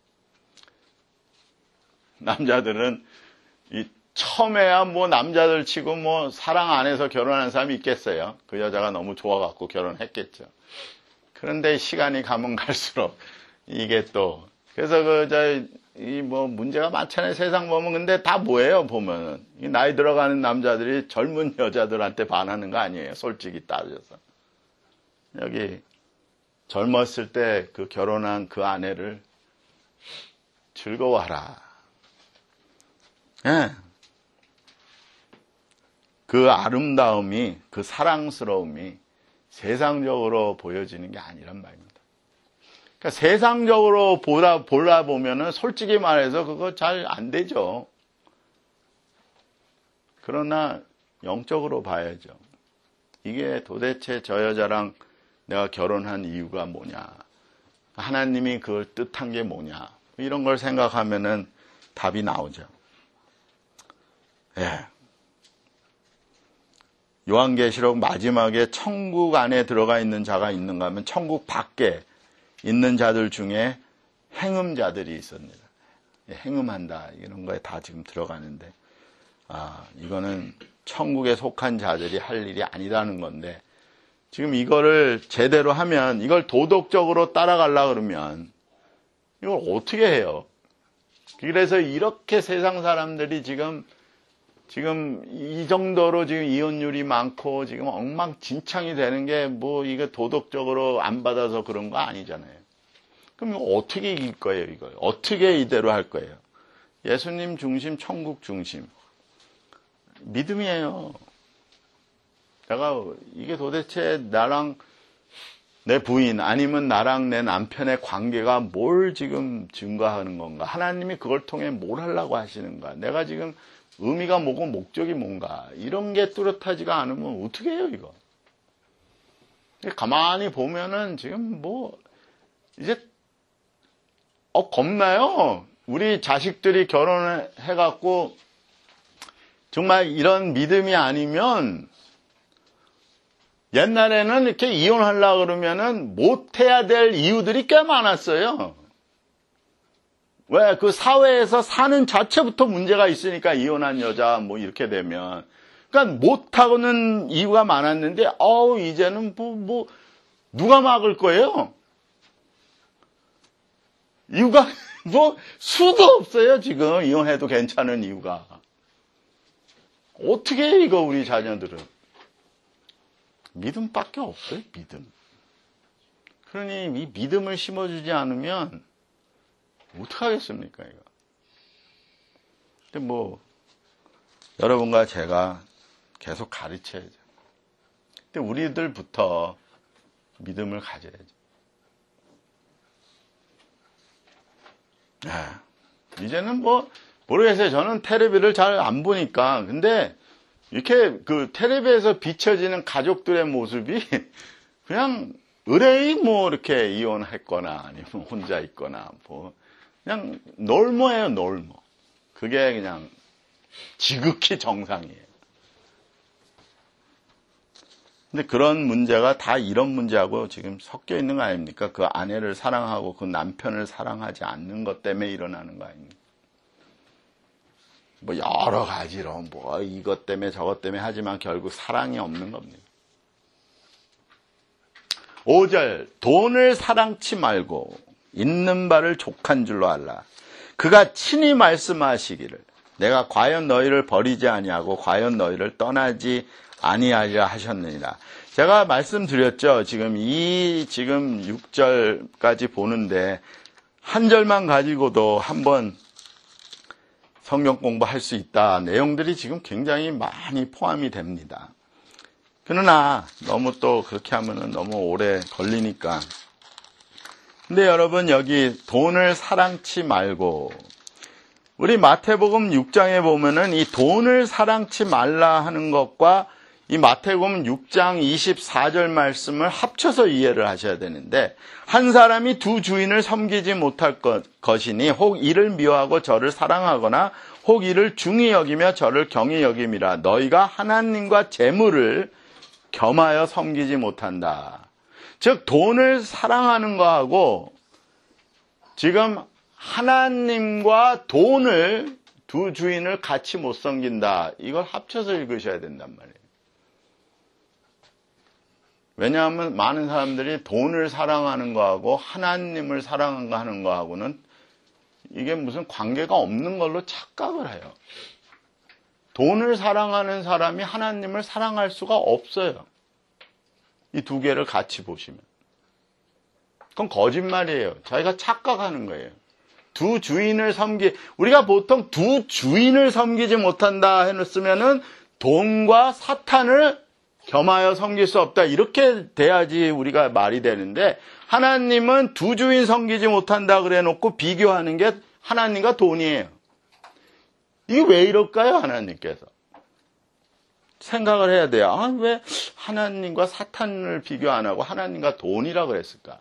남자들은 처음에야 뭐 남자들 치고 뭐 사랑 안 해서 결혼하는 사람이 있겠어요. 그 여자가 너무 좋아갖고 결혼했겠죠. 그런데 시간이 가면 갈수록 이게 또 그래서 문제가 많잖아요. 세상 보면. 근데 다 뭐예요, 보면은. 나이 들어가는 남자들이 젊은 여자들한테 반하는 거 아니에요. 솔직히 따져서. 여기 젊었을 때 그 결혼한 그 아내를 즐거워하라. 예. 그 아름다움이, 그 사랑스러움이 세상적으로 보여지는 게 아니란 말입니다. 그러니까 세상적으로 보다 보면은 솔직히 말해서 그거 잘 안 되죠. 그러나 영적으로 봐야죠. 이게 도대체 저 여자랑 내가 결혼한 이유가 뭐냐. 하나님이 그걸 뜻한 게 뭐냐. 이런 걸 생각하면은 답이 나오죠. 예. 요한계시록 마지막에 천국 안에 들어가 있는 자가 있는가 하면 천국 밖에 있는 자들 중에 행음자들이 있습니다. 행음한다 이런 거에 다 지금 들어가는데 이거는 천국에 속한 자들이 할 일이 아니라는 건데 지금 이거를 제대로 하면 이걸 도덕적으로 따라가려고 그러면 이걸 어떻게 해요? 그래서 이렇게 세상 사람들이 지금 이 정도로 지금 이혼율이 많고 지금 엉망진창이 되는 게 뭐 이거 도덕적으로 안 받아서 그런 거 아니잖아요. 그럼 이거 어떻게 이길 거예요, 이걸? 어떻게 이대로 할 거예요? 예수님 중심, 천국 중심. 믿음이에요. 이게 도대체 나랑 내 부인 아니면 나랑 내 남편의 관계가 뭘 지금 증거하는 건가? 하나님이 그걸 통해 뭘 하려고 하시는가? 내가 지금 의미가 뭐고 목적이 뭔가 이런 게 뚜렷하지가 않으면 어떻게 해요 이거? 가만히 보면은 지금 이제 겁나요. 우리 자식들이 결혼을 해갖고 정말 이런 믿음이 아니면 옛날에는 이렇게 이혼하려고 그러면은 못해야 될 이유들이 꽤 많았어요. 왜? 그 사회에서 사는 자체부터 문제가 있으니까 이혼한 여자 이렇게 되면. 그러니까 못하고는 이유가 많았는데, 이제는 누가 막을 거예요? 이유가 수도 없어요, 지금. 이혼해도 괜찮은 이유가. 어떻게 해, 이거, 우리 자녀들은. 믿음밖에 없어요, 믿음. 그러니 이 믿음을 심어주지 않으면, 어떡하겠습니까, 이거. 근데 여러분과 제가 계속 가르쳐야죠. 근데 우리들부터 믿음을 가져야죠. 이제는 모르겠어요. 저는 텔레비를 잘 안 보니까. 근데 이렇게 그 텔레비에서 비춰지는 가족들의 모습이 그냥 의뢰이 이렇게 이혼했거나 아니면 혼자 있거나 그냥 놀모예요, 놀모. 그게 그냥 지극히 정상이에요. 근데 그런 문제가 다 이런 문제하고 지금 섞여 있는 거 아닙니까? 그 아내를 사랑하고 그 남편을 사랑하지 않는 것 때문에 일어나는 거 아닙니까? 여러 가지로 이것 때문에 저것 때문에 하지만 결국 사랑이 없는 겁니다. 5절 돈을 사랑치 말고 있는 바를 족한 줄로 알라. 그가 친히 말씀하시기를 내가 과연 너희를 버리지 아니하고 과연 너희를 떠나지 아니하리라 하셨느니라. 제가 말씀드렸죠. 지금 6절까지 보는데 한 절만 가지고도 한번 성경 공부할 수 있다. 내용들이 지금 굉장히 많이 포함이 됩니다. 그러나 너무 또 그렇게 하면은 너무 오래 걸리니까. 근데 여러분, 여기 돈을 사랑치 말고, 우리 마태복음 6장에 보면은 이 돈을 사랑치 말라 하는 것과 이 마태복음 6장 24절 말씀을 합쳐서 이해를 하셔야 되는데, 한 사람이 두 주인을 섬기지 못할 것이니 혹 이를 미워하고 저를 사랑하거나 혹 이를 중히 여기며 저를 경히 여김이라. 너희가 하나님과 재물을 겸하여 섬기지 못한다. 즉 돈을 사랑하는 거하고 지금 하나님과 돈을, 두 주인을 같이 못 섬긴다. 이걸 합쳐서 읽으셔야 된단 말이에요. 왜냐하면 많은 사람들이 돈을 사랑하는 거하고 하나님을 사랑하는 거하고는 이게 무슨 관계가 없는 걸로 착각을 해요. 돈을 사랑하는 사람이 하나님을 사랑할 수가 없어요. 이 두 개를 같이 보시면. 그건 거짓말이에요. 자기가 착각하는 거예요. 두 주인을 우리가 보통 두 주인을 섬기지 못한다 해놓으면은 돈과 사탄을 겸하여 섬길 수 없다. 이렇게 돼야지 우리가 말이 되는데, 하나님은 두 주인 섬기지 못한다 그래 놓고 비교하는 게 하나님과 돈이에요. 이게 왜 이럴까요, 하나님께서? 생각을 해야 돼요. 아, 왜 하나님과 사탄을 비교 안 하고 하나님과 돈이라 그랬을까?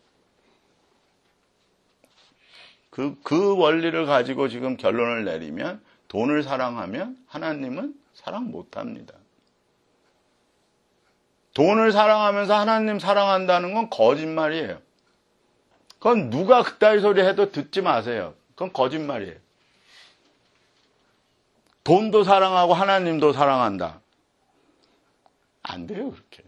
그 원리를 가지고 지금 결론을 내리면, 돈을 사랑하면 하나님은 사랑 못 합니다. 돈을 사랑하면서 하나님 사랑한다는 건 거짓말이에요. 그건 누가 그따위 소리 해도 듣지 마세요. 그건 거짓말이에요. 돈도 사랑하고 하나님도 사랑한다. 안 돼요, 그렇게.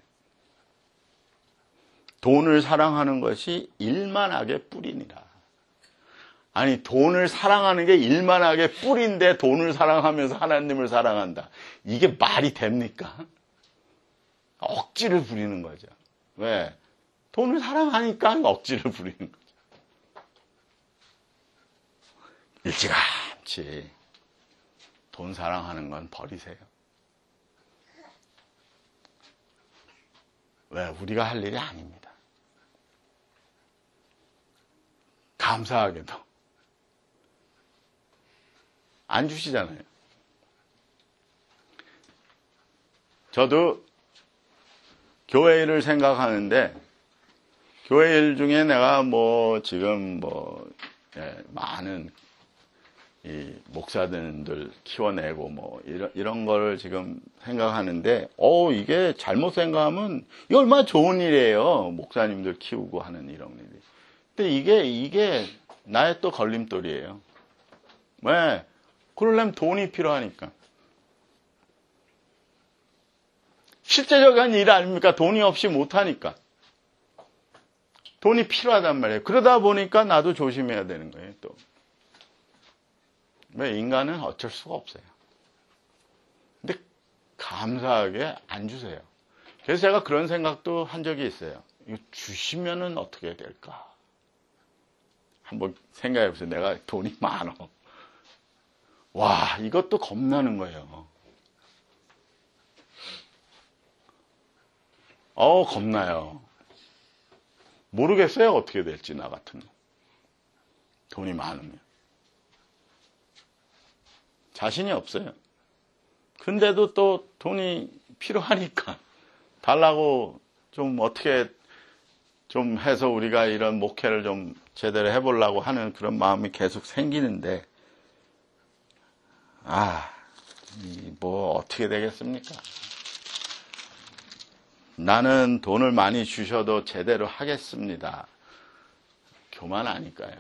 돈을 사랑하는 것이 일만하게 뿌리니라. 아니, 돈을 사랑하는 게 일만하게 뿌리인데 돈을 사랑하면서 하나님을 사랑한다. 이게 말이 됩니까? 억지를 부리는 거죠. 왜? 돈을 사랑하니까 억지를 부리는 거죠. 일찌감치 돈 사랑하는 건 버리세요. 왜? 우리가 할 일이 아닙니다. 감사하게도 안 주시잖아요. 저도 교회 일을 생각하는데, 교회 일 중에 내가 지금 많은 이 목사들 키워내고 이런 걸 지금 생각하는데, 이게 잘못 생각하면 이게 얼마나 좋은 일이에요. 목사님들 키우고 하는 이런 일이. 근데 이게 나의 또 걸림돌이에요. 왜? 그러려면 돈이 필요하니까. 실제적인 일 아닙니까? 돈이 없이 못하니까. 돈이 필요하단 말이에요. 그러다 보니까 나도 조심해야 되는 거예요, 또. 왜? 인간은 어쩔 수가 없어요. 근데 감사하게 안 주세요. 그래서 제가 그런 생각도 한 적이 있어요. 이거 주시면은 어떻게 될까? 한번 생각해 보세요. 내가 돈이 많아. 와, 이것도 겁나는 거예요. 겁나요. 모르겠어요. 어떻게 될지, 나 같은. 돈이 많으면. 자신이 없어요. 근데도 또 돈이 필요하니까 달라고 좀 어떻게 좀 해서 우리가 이런 목회를 좀 제대로 해보려고 하는 그런 마음이 계속 생기는데, 어떻게 되겠습니까? 나는 돈을 많이 주셔도 제대로 하겠습니다. 교만 아닐까요?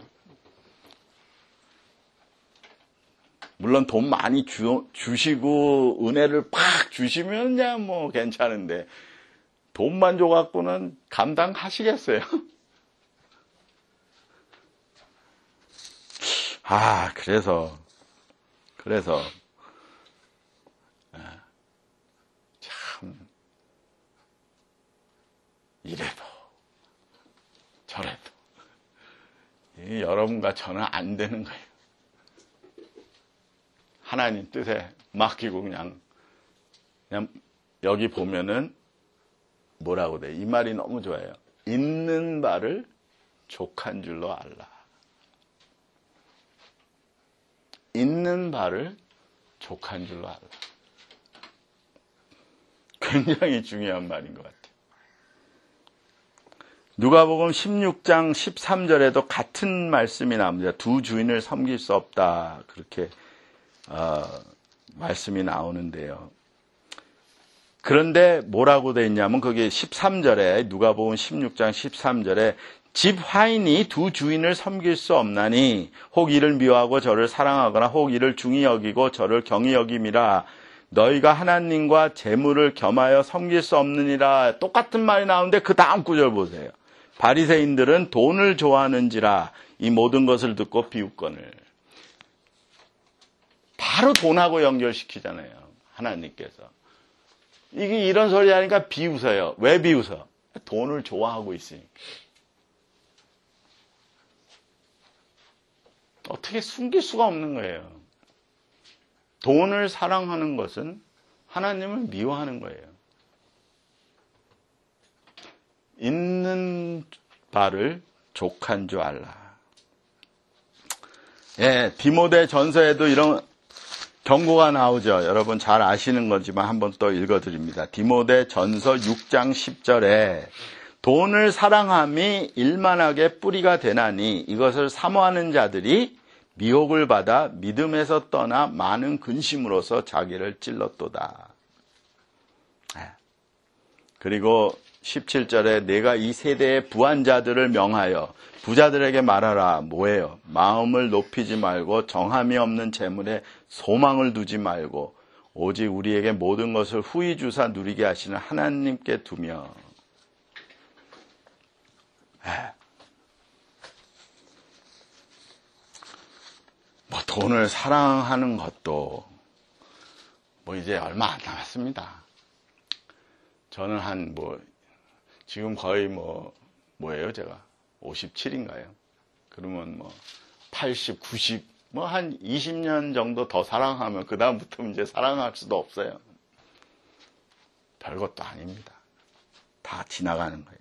물론 돈 많이 주시고 은혜를 팍 주시면 그냥 괜찮은데, 돈만 줘갖고는 감당하시겠어요? 그래서 참 이래도 저래도 여러분과 저는 안 되는 거예요. 하나님 뜻에 맡기고 그냥 여기 보면은 뭐라고 돼? 이 말이 너무 좋아요. 있는 바를 족한 줄로 알라. 있는 바를 족한 줄로 알라. 굉장히 중요한 말인 것 같아요. 누가복음 16장 13절에도 같은 말씀이 나옵니다. 두 주인을 섬길 수 없다. 그렇게 말씀이 나오는데요. 그런데 뭐라고 되어 있냐면 거기 13절에 누가복음 16장 13절에 집 화인이 두 주인을 섬길 수 없나니 혹 이를 미워하고 저를 사랑하거나 혹 이를 중히 여기고 저를 경히 여김이라. 너희가 하나님과 재물을 겸하여 섬길 수 없느니라. 똑같은 말이 나오는데 그 다음 구절 보세요. 바리새인들은 돈을 좋아하는지라 이 모든 것을 듣고 비웃거늘. 바로 돈하고 연결시키잖아요. 하나님께서. 이게 이런 소리 하니까 비웃어요. 왜 비웃어? 돈을 좋아하고 있으니까. 어떻게 숨길 수가 없는 거예요. 돈을 사랑하는 것은 하나님을 미워하는 거예요. 있는 바를 족한 줄 알라. 예, 디모데 전서에도 이런 경고가 나오죠. 여러분 잘 아시는 거지만 한번 또 읽어드립니다. 디모데 전서 6장 10절에 돈을 사랑함이 일만하게 뿌리가 되나니 이것을 사모하는 자들이 미혹을 받아 믿음에서 떠나 많은 근심으로서 자기를 찔렀도다. 그리고 17절에 내가 이 세대의 부한자들을 명하여 부자들에게 말하라. 뭐예요? 마음을 높이지 말고 정함이 없는 재물에 소망을 두지 말고 오직 우리에게 모든 것을 후히 주사 누리게 하시는 하나님께 두며. 뭐 돈을 사랑하는 것도 뭐 이제 얼마 안 남았습니다. 저는 지금 거의 뭐예요 제가 57인가요? 그러면 80, 90, 한 20년 정도 더 사랑하면 그 다음부터 이제 사랑할 수도 없어요. 별것도 아닙니다. 다 지나가는 거예요.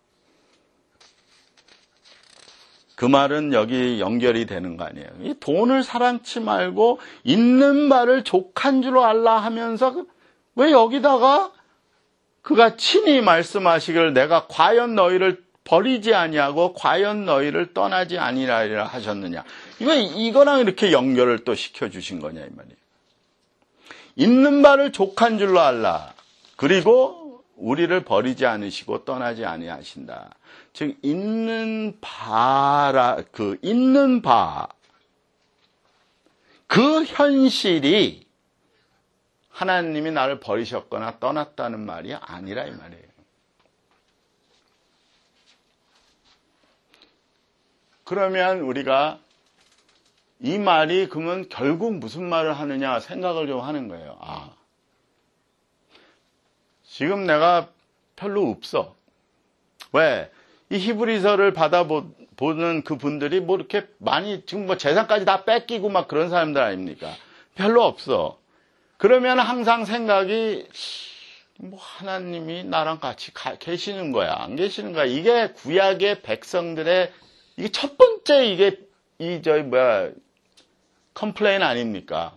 그 말은 여기 연결이 되는 거 아니에요. 이 돈을 사랑치 말고 있는 바를 족한 줄로 알라 하면서 왜 여기다가 그가 친히 말씀하시기를 내가 과연 너희를 버리지 아니하고 과연 너희를 떠나지 아니하리라 하셨느냐. 이거랑 이렇게 연결을 또 시켜주신 거냐 이 말이에요. 있는 바를 족한 줄로 알라. 그리고 우리를 버리지 않으시고 떠나지 아니하신다. 즉 있는 바, 그 현실이 하나님이 나를 버리셨거나 떠났다는 말이 아니라 이 말이에요. 그러면 우리가 이 말이 그러면 결국 무슨 말을 하느냐 생각을 좀 하는 거예요. 지금 내가 별로 없어. 왜? 이 히브리서를 받아보는 그 분들이 이렇게 많이 지금 재산까지 다 뺏기고 막 그런 사람들 아닙니까? 별로 없어. 그러면 항상 생각이 하나님이 나랑 같이 계시는 거야, 안 계시는 거야. 이게 구약의 백성들의 이게 첫 번째 이게 컴플레인 아닙니까?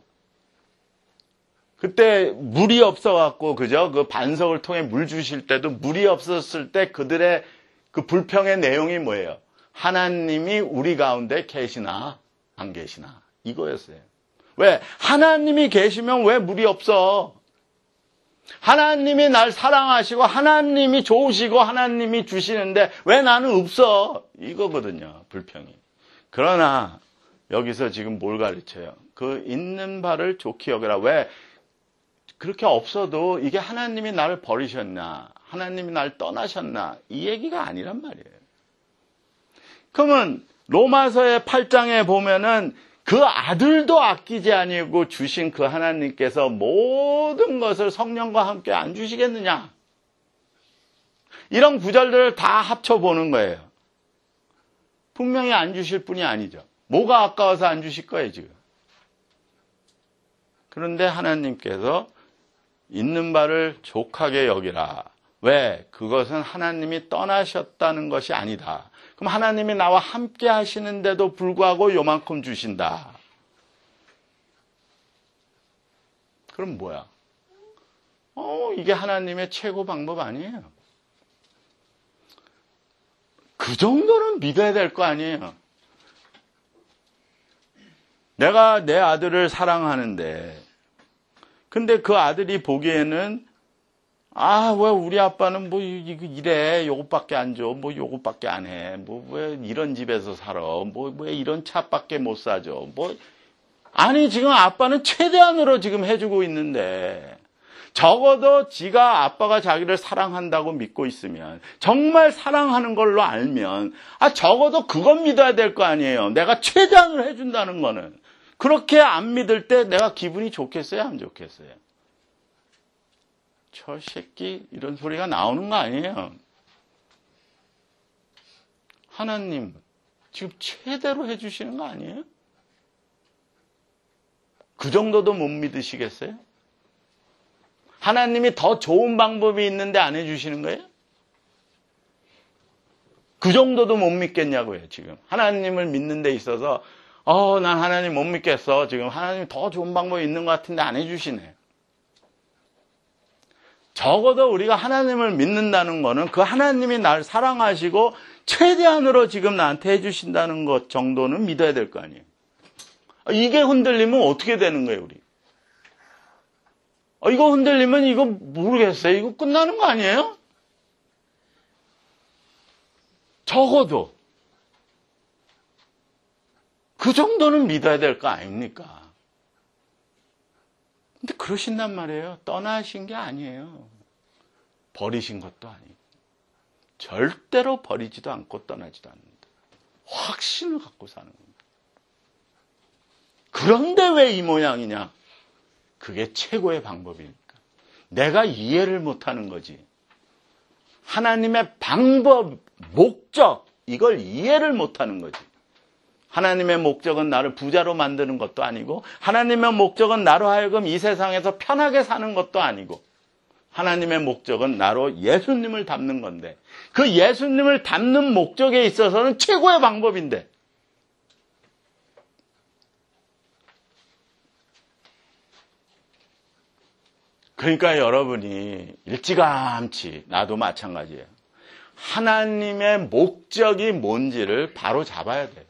그때 물이 없어갖고 그죠? 그 반석을 통해 물 주실 때도 물이 없었을 때 그들의 그 불평의 내용이 뭐예요? 하나님이 우리 가운데 계시나 안 계시나 이거였어요. 왜? 하나님이 계시면 왜 물이 없어? 하나님이 날 사랑하시고 하나님이 좋으시고 하나님이 주시는데 왜 나는 없어? 이거거든요, 불평이. 그러나 여기서 지금 뭘 가르쳐요? 그 있는 바를 좋게 여겨라. 왜? 그렇게 없어도 이게 하나님이 나를 버리셨나? 하나님이 날 떠나셨나? 이 얘기가 아니란 말이에요. 그러면 로마서의 8장에 보면은 그 아들도 아끼지 아니고 주신 그 하나님께서 모든 것을 성령과 함께 안 주시겠느냐? 이런 구절들을 다 합쳐보는 거예요. 분명히 안 주실 분이 아니죠. 뭐가 아까워서 안 주실 거예요, 지금. 그런데 하나님께서 있는 바를 족하게 여기라. 왜? 그것은 하나님이 떠나셨다는 것이 아니다. 그럼 하나님이 나와 함께 하시는데도 불구하고 요만큼 주신다. 그럼 뭐야? 이게 하나님의 최고 방법 아니에요. 그 정도는 믿어야 될 거 아니에요. 내가 내 아들을 사랑하는데, 근데 그 아들이 보기에는 왜 우리 아빠는 뭐 이래, 요것밖에 안 줘, 뭐 요것밖에 안 해, 뭐 왜 이런 집에서 살아, 뭐 왜 이런 차밖에 못 사줘, 아니 지금 아빠는 최대한으로 지금 해주고 있는데, 적어도 지가 아빠가 자기를 사랑한다고 믿고 있으면, 정말 사랑하는 걸로 알면, 적어도 그건 믿어야 될 거 아니에요. 내가 최대한으로 해준다는 거는. 그렇게 안 믿을 때 내가 기분이 좋겠어요, 안 좋겠어요? 저 새끼 이런 소리가 나오는 거 아니에요. 하나님 지금 최대로 해주시는 거 아니에요? 그 정도도 못 믿으시겠어요? 하나님이 더 좋은 방법이 있는데 안 해주시는 거예요? 그 정도도 못 믿겠냐고요, 지금. 하나님을 믿는 데 있어서, 난 하나님 못 믿겠어. 지금 하나님이 더 좋은 방법이 있는 것 같은데 안 해주시네. 적어도 우리가 하나님을 믿는다는 거는 그 하나님이 날 사랑하시고 최대한으로 지금 나한테 해주신다는 것 정도는 믿어야 될 거 아니에요. 이게 흔들리면 어떻게 되는 거예요, 우리? 이거 흔들리면 이거 모르겠어요. 이거 끝나는 거 아니에요? 적어도 그 정도는 믿어야 될 거 아닙니까? 근데 그러신단 말이에요. 떠나신 게 아니에요. 버리신 것도 아니고. 절대로 버리지도 않고 떠나지도 않는다. 확신을 갖고 사는 겁니다. 그런데 왜 이 모양이냐? 그게 최고의 방법이니까. 내가 이해를 못하는 거지. 하나님의 방법, 목적, 이걸 이해를 못하는 거지. 하나님의 목적은 나를 부자로 만드는 것도 아니고, 하나님의 목적은 나로 하여금 이 세상에서 편하게 사는 것도 아니고, 하나님의 목적은 나로 예수님을 닮는 건데, 그 예수님을 닮는 목적에 있어서는 최고의 방법인데, 그러니까 여러분이 일찌감치, 나도 마찬가지예요. 하나님의 목적이 뭔지를 바로 잡아야 돼요.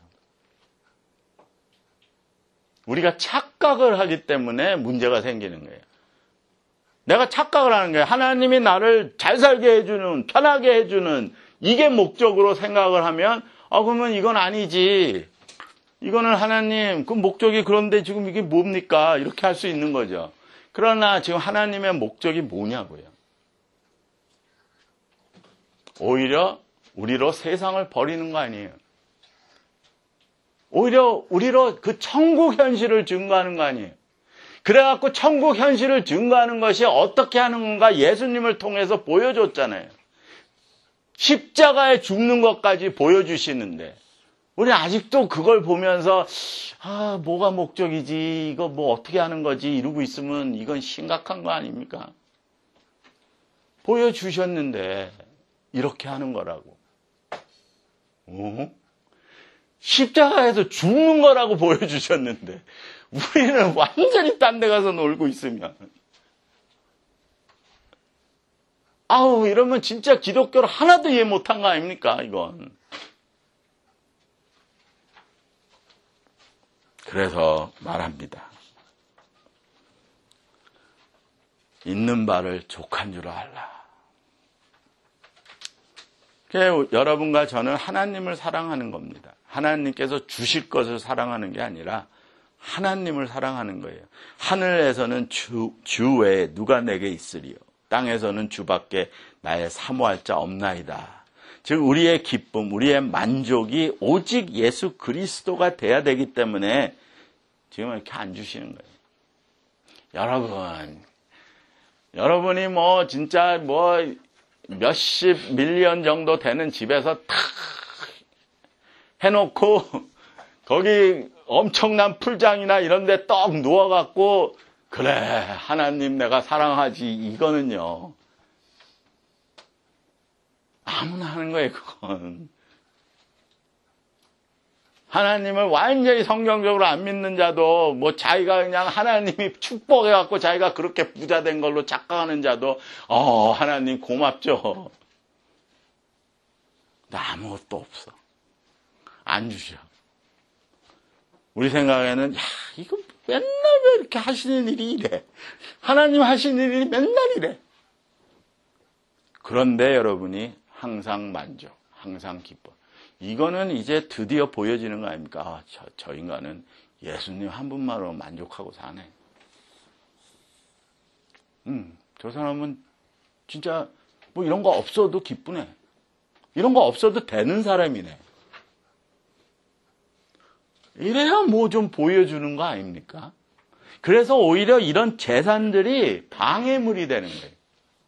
우리가 착각을 하기 때문에 문제가 생기는 거예요. 내가 착각을 하는 거예요. 하나님이 나를 잘 살게 해주는, 편하게 해주는, 이게 목적으로 생각을 하면, 그러면 이건 아니지. 이거는 하나님, 그 목적이 그런데 지금 이게 뭡니까? 이렇게 할 수 있는 거죠. 그러나 지금 하나님의 목적이 뭐냐고요. 오히려 우리로 세상을 버리는 거 아니에요. 오히려 우리로 그 천국 현실을 증거하는 거 아니에요. 그래갖고 천국 현실을 증거하는 것이 어떻게 하는 건가 예수님을 통해서 보여줬잖아요. 십자가에 죽는 것까지 보여주시는데 우리 아직도 그걸 보면서 뭐가 목적이지, 이거 뭐 어떻게 하는 거지 이러고 있으면 이건 심각한 거 아닙니까? 보여주셨는데 이렇게 하는 거라고. 십자가에서 죽는 거라고 보여주셨는데 우리는 완전히 딴 데 가서 놀고 있으면 이러면 진짜 기독교를 하나도 이해 못한 거 아닙니까, 이건. 그래서 말합니다. 있는 바를 족한 줄 알라. 여러분과 저는 하나님을 사랑하는 겁니다. 하나님께서 주실 것을 사랑하는 게 아니라 하나님을 사랑하는 거예요. 하늘에서는 주 외에 누가 내게 있으리요. 땅에서는 주밖에 나의 사모할 자 없나이다. 즉 우리의 기쁨, 우리의 만족이 오직 예수 그리스도가 돼야 되기 때문에 지금 이렇게 안 주시는 거예요. 여러분이 진짜 몇십 밀리언 정도 되는 집에서 탁 해놓고 거기 엄청난 풀장이나 이런 데 떡 누워갖고 그래 하나님 내가 사랑하지, 이거는요 아무나 하는 거예요, 그건. 하나님을 완전히 성경적으로 안 믿는 자도, 뭐 자기가 그냥 하나님이 축복해갖고 자기가 그렇게 부자 된 걸로 착각하는 자도, 하나님 고맙죠. 근데 아무것도 없어. 안 주셔. 우리 생각에는, 이거 맨날 왜 이렇게 하시는 일이 이래? 하나님 하시는 일이 맨날 이래. 그런데 여러분이 항상 만족, 항상 기뻐. 이거는 이제 드디어 보여지는 거 아닙니까? 저 인간은 예수님 한 분만으로 만족하고 사네. 저 사람은 진짜 뭐 이런 거 없어도 기쁘네. 이런 거 없어도 되는 사람이네. 이래야 뭐 좀 보여주는 거 아닙니까? 그래서 오히려 이런 재산들이 방해물이 되는 거예요.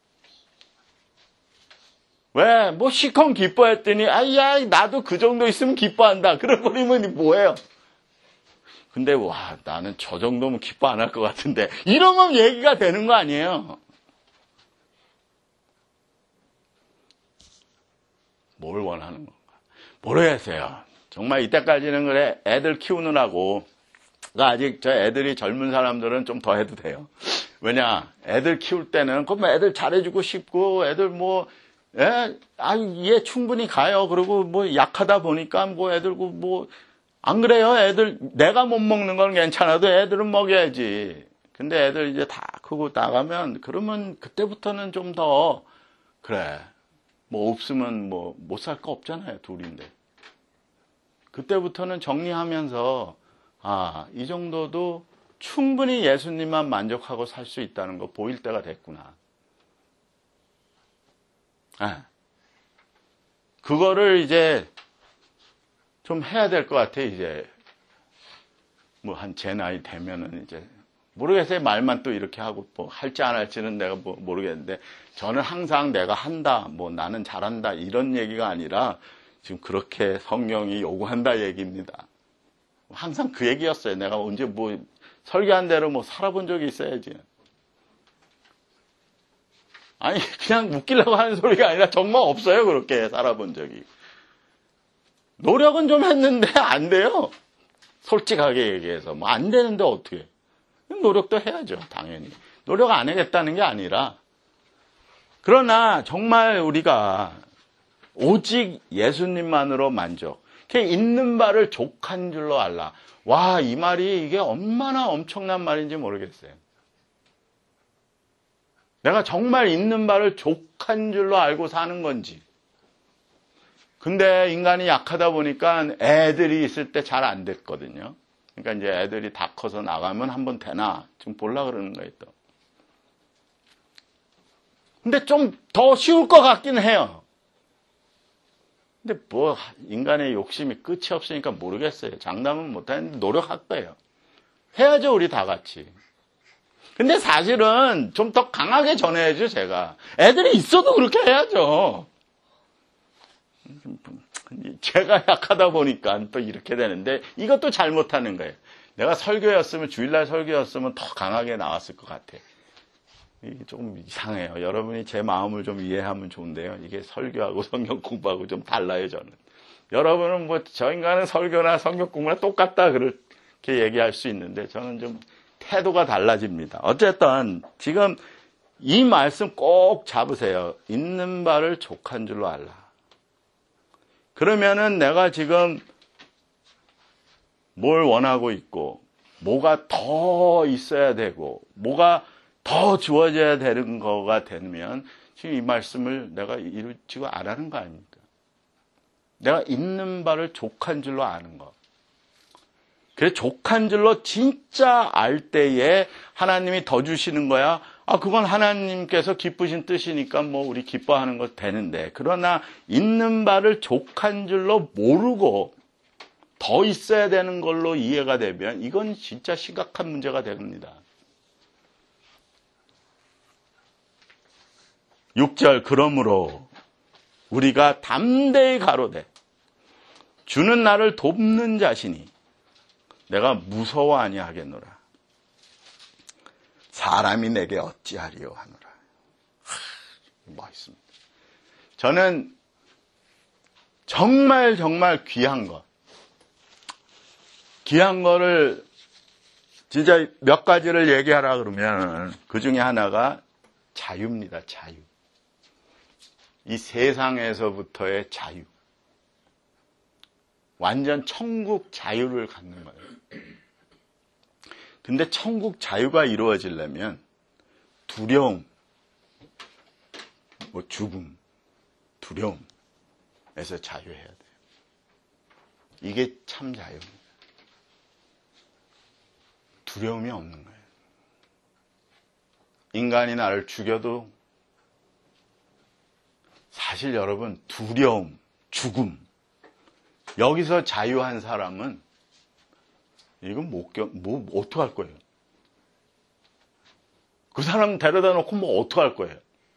왜? 뭐 시컨 기뻐했더니 야 나도 그 정도 있으면 기뻐한다. 그래버리면 뭐예요? 근데 나는 저 정도면 기뻐 안 할 것 같은데 이러면 얘기가 되는 거 아니에요? 뭘 원하는 건가? 모르겠어요. 정말 이때까지는 그래 애들 키우느라고 아직 저 애들이 젊은 사람들은 좀 더 해도 돼요. 왜냐? 애들 키울 때는 그럼 애들 잘해주고 싶고 애들 얘 충분히 가요. 그리고 뭐 약하다 보니까 뭐 애들 안 그래요? 애들 내가 못 먹는 건 괜찮아도 애들은 먹여야지. 근데 애들 이제 다 크고 나가면 그러면 그때부터는 좀 더 그래. 뭐 없으면 뭐 못 살 거 없잖아요. 둘인데. 그때부터는 정리하면서 이 정도도 충분히 예수님만 만족하고 살 수 있다는 거 보일 때가 됐구나. 그거를 이제 좀 해야 될 것 같아, 이제. 뭐, 제 나이 되면은 이제. 모르겠어요. 말만 또 이렇게 하고, 할지 안 할지는 내가 모르겠는데, 저는 항상 내가 한다, 나는 잘한다, 이런 얘기가 아니라, 지금 그렇게 성경이 요구한다 얘기입니다. 항상 그 얘기였어요. 내가 언제 설교한 대로 살아본 적이 있어야지. 아니 그냥 웃기려고 하는 소리가 아니라 정말 없어요. 그렇게 살아본 적이. 노력은 좀 했는데 안 돼요. 솔직하게 얘기해서 안 되는데 어떻게. 노력도 해야죠. 당연히. 노력 안 하겠다는 게 아니라 그러나 정말 우리가 오직 예수님만으로 만족. 있는 바를 족한 줄로 알라. 이 말이 이게 얼마나 엄청난 말인지 모르겠어요. 내가 정말 있는 바를 족한 줄로 알고 사는 건지. 근데 인간이 약하다 보니까 애들이 있을 때 잘 안 됐거든요. 그러니까 이제 애들이 다 커서 나가면 한번 되나 좀 보려고 그러는 거예요, 또. 근데 좀 더 쉬울 것 같긴 해요. 근데 인간의 욕심이 끝이 없으니까 모르겠어요. 장담은 못하는데 노력할 거예요. 해야죠, 우리 다 같이. 근데 사실은 좀 더 강하게 전해야죠, 제가. 애들이 있어도 그렇게 해야죠. 제가 약하다 보니까 또 이렇게 되는데 이것도 잘못하는 거예요. 내가 설교였으면, 주일날 설교였으면 더 강하게 나왔을 것 같아. 이게 조금 이상해요. 여러분이 제 마음을 좀 이해하면 좋은데요. 이게 설교하고 성경 공부하고 좀 달라요, 저는. 여러분은 저 인간은 설교나 성경 공부나 똑같다 그렇게 얘기할 수 있는데 저는 좀 태도가 달라집니다. 어쨌든 지금 이 말씀 꼭 잡으세요. 있는 바를 족한 줄로 알라. 그러면은 내가 지금 뭘 원하고 있고 뭐가 더 있어야 되고 뭐가 더 주어져야 되는 거가 되면 지금 이 말씀을 내가 이루지고 안 하는 거 아닙니까? 내가 있는 바를 족한 줄로 아는 거. 그래서 족한 줄로 진짜 알 때에 하나님이 더 주시는 거야. 그건 하나님께서 기쁘신 뜻이니까 우리 기뻐하는 거 되는데. 그러나 있는 바를 족한 줄로 모르고 더 있어야 되는 걸로 이해가 되면 이건 진짜 심각한 문제가 됩니다. 6절 그러므로 우리가 담대히 가로되 주는 나를 돕는 자시니 내가 무서워 아니하겠노라. 사람이 내게 어찌하리요 하노라. 멋있습니다. 저는 정말 정말 귀한 것. 귀한 거를 진짜 몇 가지를 얘기하라 그러면 그 중에 하나가 자유입니다. 자유. 이 세상에서부터의 자유. 완전 천국 자유를 갖는 거예요. 근데 천국 자유가 이루어지려면 두려움, 죽음, 두려움에서 자유해야 돼요. 이게 참 자유입니다. 두려움이 없는 거예요. 인간이 나를 죽여도 사실 여러분 두려움, 죽음 여기서 자유한 사람은 이건 어떡할 거예요? 그 사람 데려다 놓고 어떡할 거예요?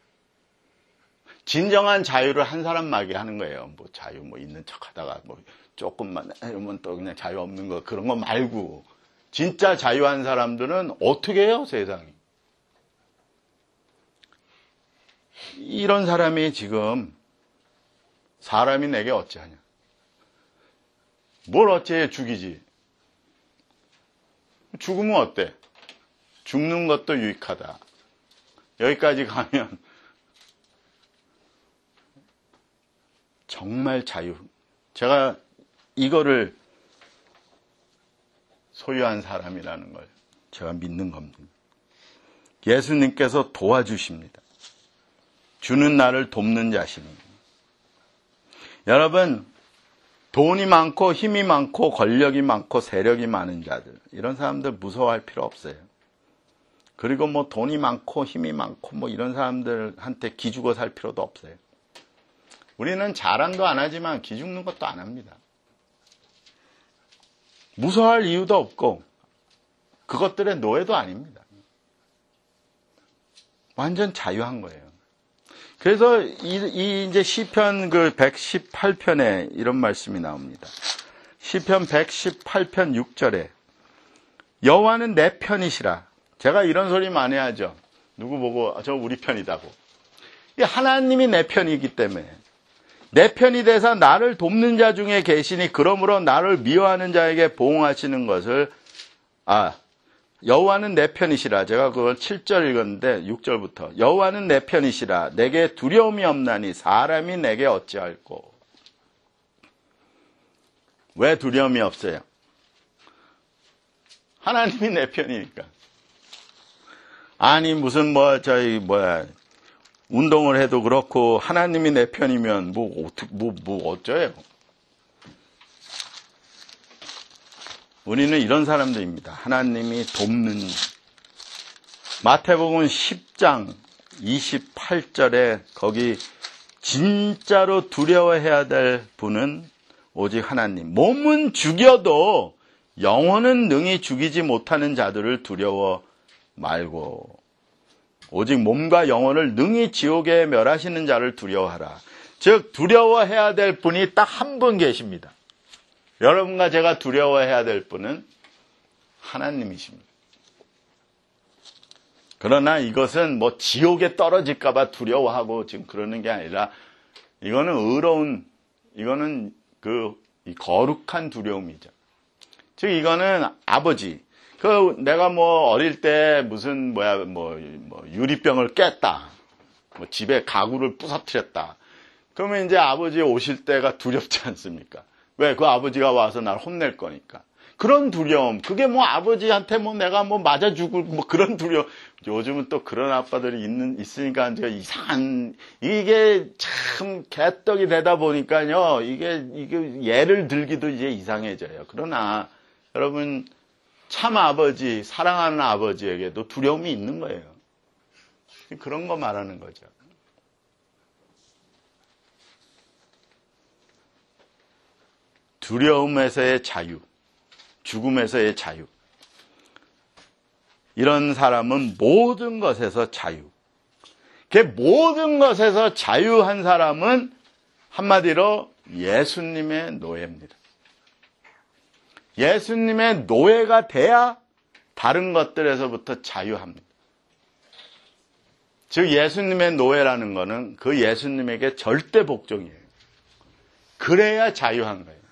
진정한 자유를 한 사람만이 하는 거예요. 자유 있는 척 하다가 조금만 이러면 또 그냥 자유 없는 거 그런 거 말고 진짜 자유한 사람들은 어떻게 해요, 세상이? 이런 사람이 지금 사람이 내게 어찌하냐? 뭘 어찌해 죽이지? 죽으면 어때? 죽는 것도 유익하다. 여기까지 가면 정말 자유. 제가 이거를 소유한 사람이라는 걸 제가 믿는 겁니다. 예수님께서 도와주십니다. 주는 나를 돕는 자신입니다. 여러분, 돈이 많고 힘이 많고 권력이 많고 세력이 많은 자들, 이런 사람들 무서워할 필요 없어요. 그리고 돈이 많고 힘이 많고 이런 사람들한테 기죽어 살 필요도 없어요. 우리는 자랑도 안 하지만 기죽는 것도 안 합니다. 무서워할 이유도 없고 그것들의 노예도 아닙니다. 완전 자유한 거예요. 그래서 이제 시편 118편에 이런 말씀이 나옵니다. 시편 118편 6절에 여호와는 내 편이시라. 제가 이런 소리 많이 하죠. 누구 보고 저 우리 편이다고. 하나님이 내 편이기 때문에 내 편이 되사 나를 돕는 자 중에 계시니 그러므로 나를 미워하는 자에게 보응하시는 것을 여호와는 내 편이시라. 제가 그걸 7절 읽었는데 6절부터 여호와는 내 편이시라. 내게 두려움이 없나니 사람이 내게 어찌할꼬. 왜 두려움이 없어요? 하나님이 내 편이니까. 아니 무슨 운동을 해도 그렇고 하나님이 내 편이면 어쩌요? 우리는 이런 사람들입니다. 하나님이 돕는. 마태복음 10장 28절에 거기 진짜로 두려워해야 될 분은 오직 하나님. 몸은 죽여도 영혼은 능히 죽이지 못하는 자들을 두려워 말고 오직 몸과 영혼을 능히 지옥에 멸하시는 자를 두려워하라. 즉 두려워해야 될 분이 딱 한 분 계십니다. 여러분과 제가 두려워해야 될 분은 하나님이십니다. 그러나 이것은 지옥에 떨어질까 봐 두려워하고 지금 그러는 게 아니라 이거는 이거는 이 거룩한 두려움이죠. 즉 이거는 아버지. 내가 어릴 때 무슨 유리병을 깼다. 집에 가구를 부서뜨렸다. 그러면 이제 아버지 오실 때가 두렵지 않습니까? 왜? 그 아버지가 와서 날 혼낼 거니까. 그런 두려움. 그게 아버지한테 내가 맞아 죽을 그런 두려움. 요즘은 또 그런 아빠들이 있으니까 이제 이상한, 이게 참 개떡이 되다 보니까요. 이게 예를 들기도 이제 이상해져요. 그러나 여러분, 참 아버지, 사랑하는 아버지에게도 두려움이 있는 거예요. 그런 거 말하는 거죠. 두려움에서의 자유, 죽음에서의 자유. 이런 사람은 모든 것에서 자유. 그 모든 것에서 자유한 사람은 한마디로 예수님의 노예입니다. 예수님의 노예가 돼야 다른 것들에서부터 자유합니다. 즉 예수님의 노예라는 것은 그 예수님에게 절대 복종이에요. 그래야 자유한 거예요.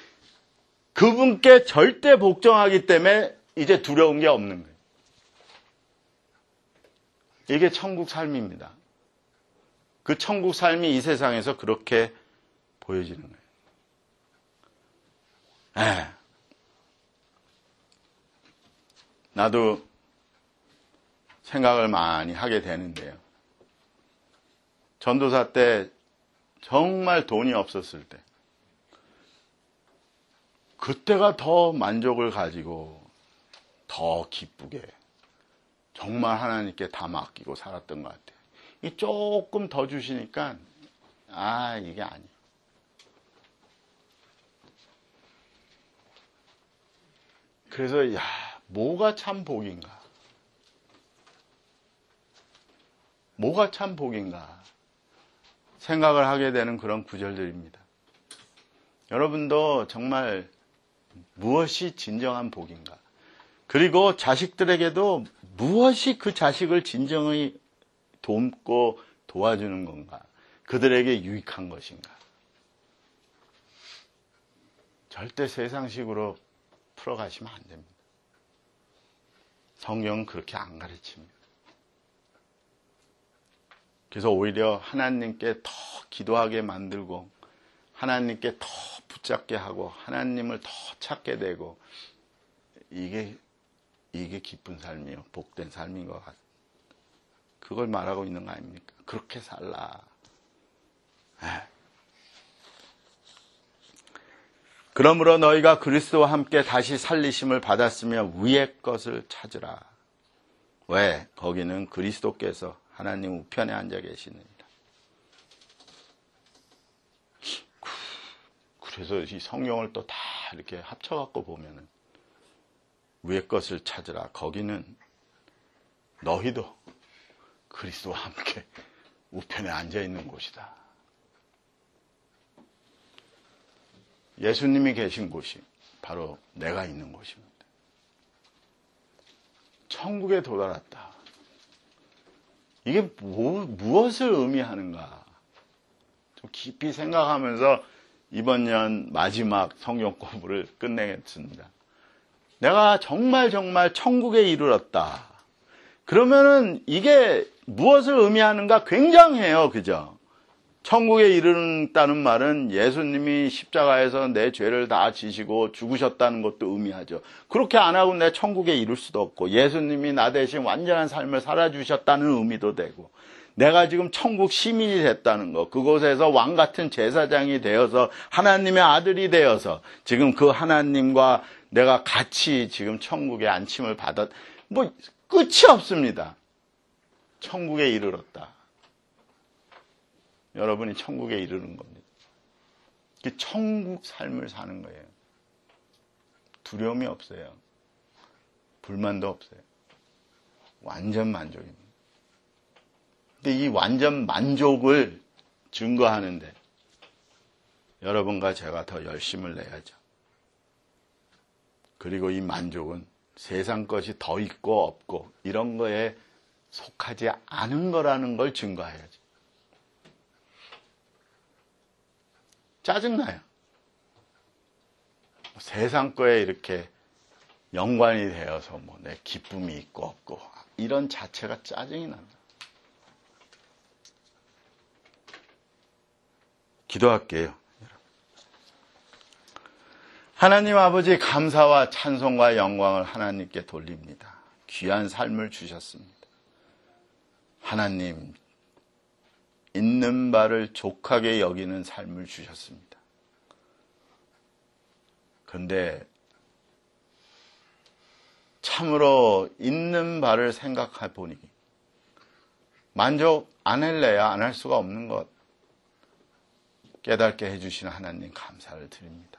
그분께 절대 복종하기 때문에 이제 두려운 게 없는 거예요. 이게 천국 삶입니다. 그 천국 삶이 이 세상에서 그렇게 보여지는 거예요. 나도 생각을 많이 하게 되는데요. 전도사 때 정말 돈이 없었을 때, 그때가 더 만족을 가지고 더 기쁘게 정말 하나님께 다 맡기고 살았던 것 같아요. 이 조금 더 주시니까 이게 아니에요. 그래서 뭐가 참 복인가? 뭐가 참 복인가? 생각을 하게 되는 그런 구절들입니다. 여러분도 정말 무엇이 진정한 복인가? 그리고 자식들에게도 무엇이 그 자식을 진정히 돕고 도와주는 건가? 그들에게 유익한 것인가? 절대 세상식으로 풀어가시면 안 됩니다. 성경은 그렇게 안 가르칩니다. 그래서 오히려 하나님께 더 기도하게 만들고 하나님께 더 붙잡게 하고 하나님을 더 찾게 되고 이게 기쁜 삶이요, 복된 삶인 것 같아요. 그걸 말하고 있는 거 아닙니까? 그렇게 살라. 그러므로 너희가 그리스도와 함께 다시 살리심을 받았으며 위의 것을 찾으라. 왜? 거기는 그리스도께서 하나님 우편에 앉아 계시느니라. 그래서 이 성경을 또 다 이렇게 합쳐갖고 보면은 위의 것을 찾으라. 거기는 너희도 그리스도와 함께 우편에 앉아 있는 곳이다. 예수님이 계신 곳이 바로 내가 있는 곳입니다. 천국에 도달했다. 이게 무엇을 의미하는가? 좀 깊이 생각하면서 이번 년 마지막 성경 공부를 끝내겠습니다. 내가 정말 천국에 이르렀다. 그러면은 이게 무엇을 의미하는가 굉장해요. 그죠? 천국에 이르른다는 말은 예수님이 십자가에서 내 죄를 다 지시고 죽으셨다는 것도 의미하죠. 그렇게 안 하고 내 천국에 이룰 수도 없고, 예수님이 나 대신 완전한 삶을 살아주셨다는 의미도 되고, 내가 지금 천국 시민이 됐다는 것, 그곳에서 왕 같은 제사장이 되어서 하나님의 아들이 되어서 지금 그 하나님과 내가 같이 지금 천국에 안침을 받았, 끝이 없습니다. 천국에 이르렀다. 여러분이 천국에 이르는 겁니다. 천국 삶을 사는 거예요. 두려움이 없어요. 불만도 없어요. 완전 만족입니다. 근데 이 완전 만족을 증거하는데 여러분과 제가 더 열심을 내야죠. 그리고 이 만족은 세상 것이 더 있고 없고 이런 거에 속하지 않은 거라는 걸 증거해야죠. 짜증나요. 세상 거에 이렇게 연관이 되어서 내 기쁨이 있고 없고 이런 자체가 짜증이 납니다. 기도할게요. 하나님 아버지, 감사와 찬송과 영광을 하나님께 돌립니다. 귀한 삶을 주셨습니다. 하나님, 있는 바를 족하게 여기는 삶을 주셨습니다. 그런데 참으로 있는 바를 생각해 보니 만족 안 할래야 안 할 수가 없는 것 깨닫게 해주시는 하나님 감사를 드립니다.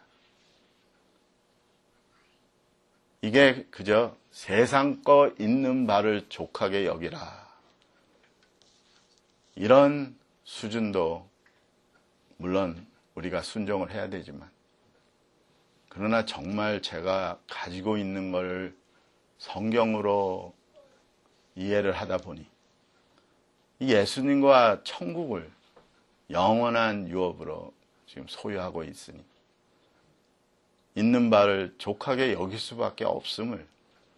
이게 그저 세상 거 있는 바를 족하게 여기라. 이런 수준도 물론 우리가 순종을 해야 되지만, 그러나 정말 제가 가지고 있는 걸 성경으로 이해를 하다 보니 이 예수님과 천국을 영원한 유업으로 지금 소유하고 있으니 있는 바를 족하게 여길 수밖에 없음을,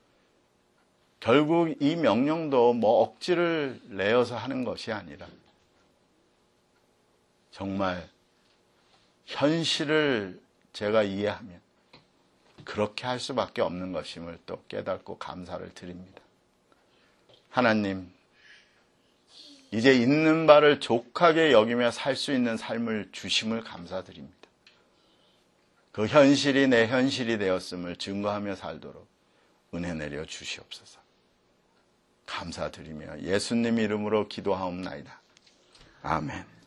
결국 이 명령도 뭐 억지를 내어서 하는 것이 아니라 정말 현실을 제가 이해하면 그렇게 할 수밖에 없는 것임을 또 깨닫고 감사를 드립니다. 하나님, 이제 있는 바를 족하게 여기며 살 수 있는 삶을 주심을 감사드립니다. 그 현실이 내 현실이 되었음을 증거하며 살도록 은혜 내려 주시옵소서. 감사드리며 예수님 이름으로 기도하옵나이다. 아멘.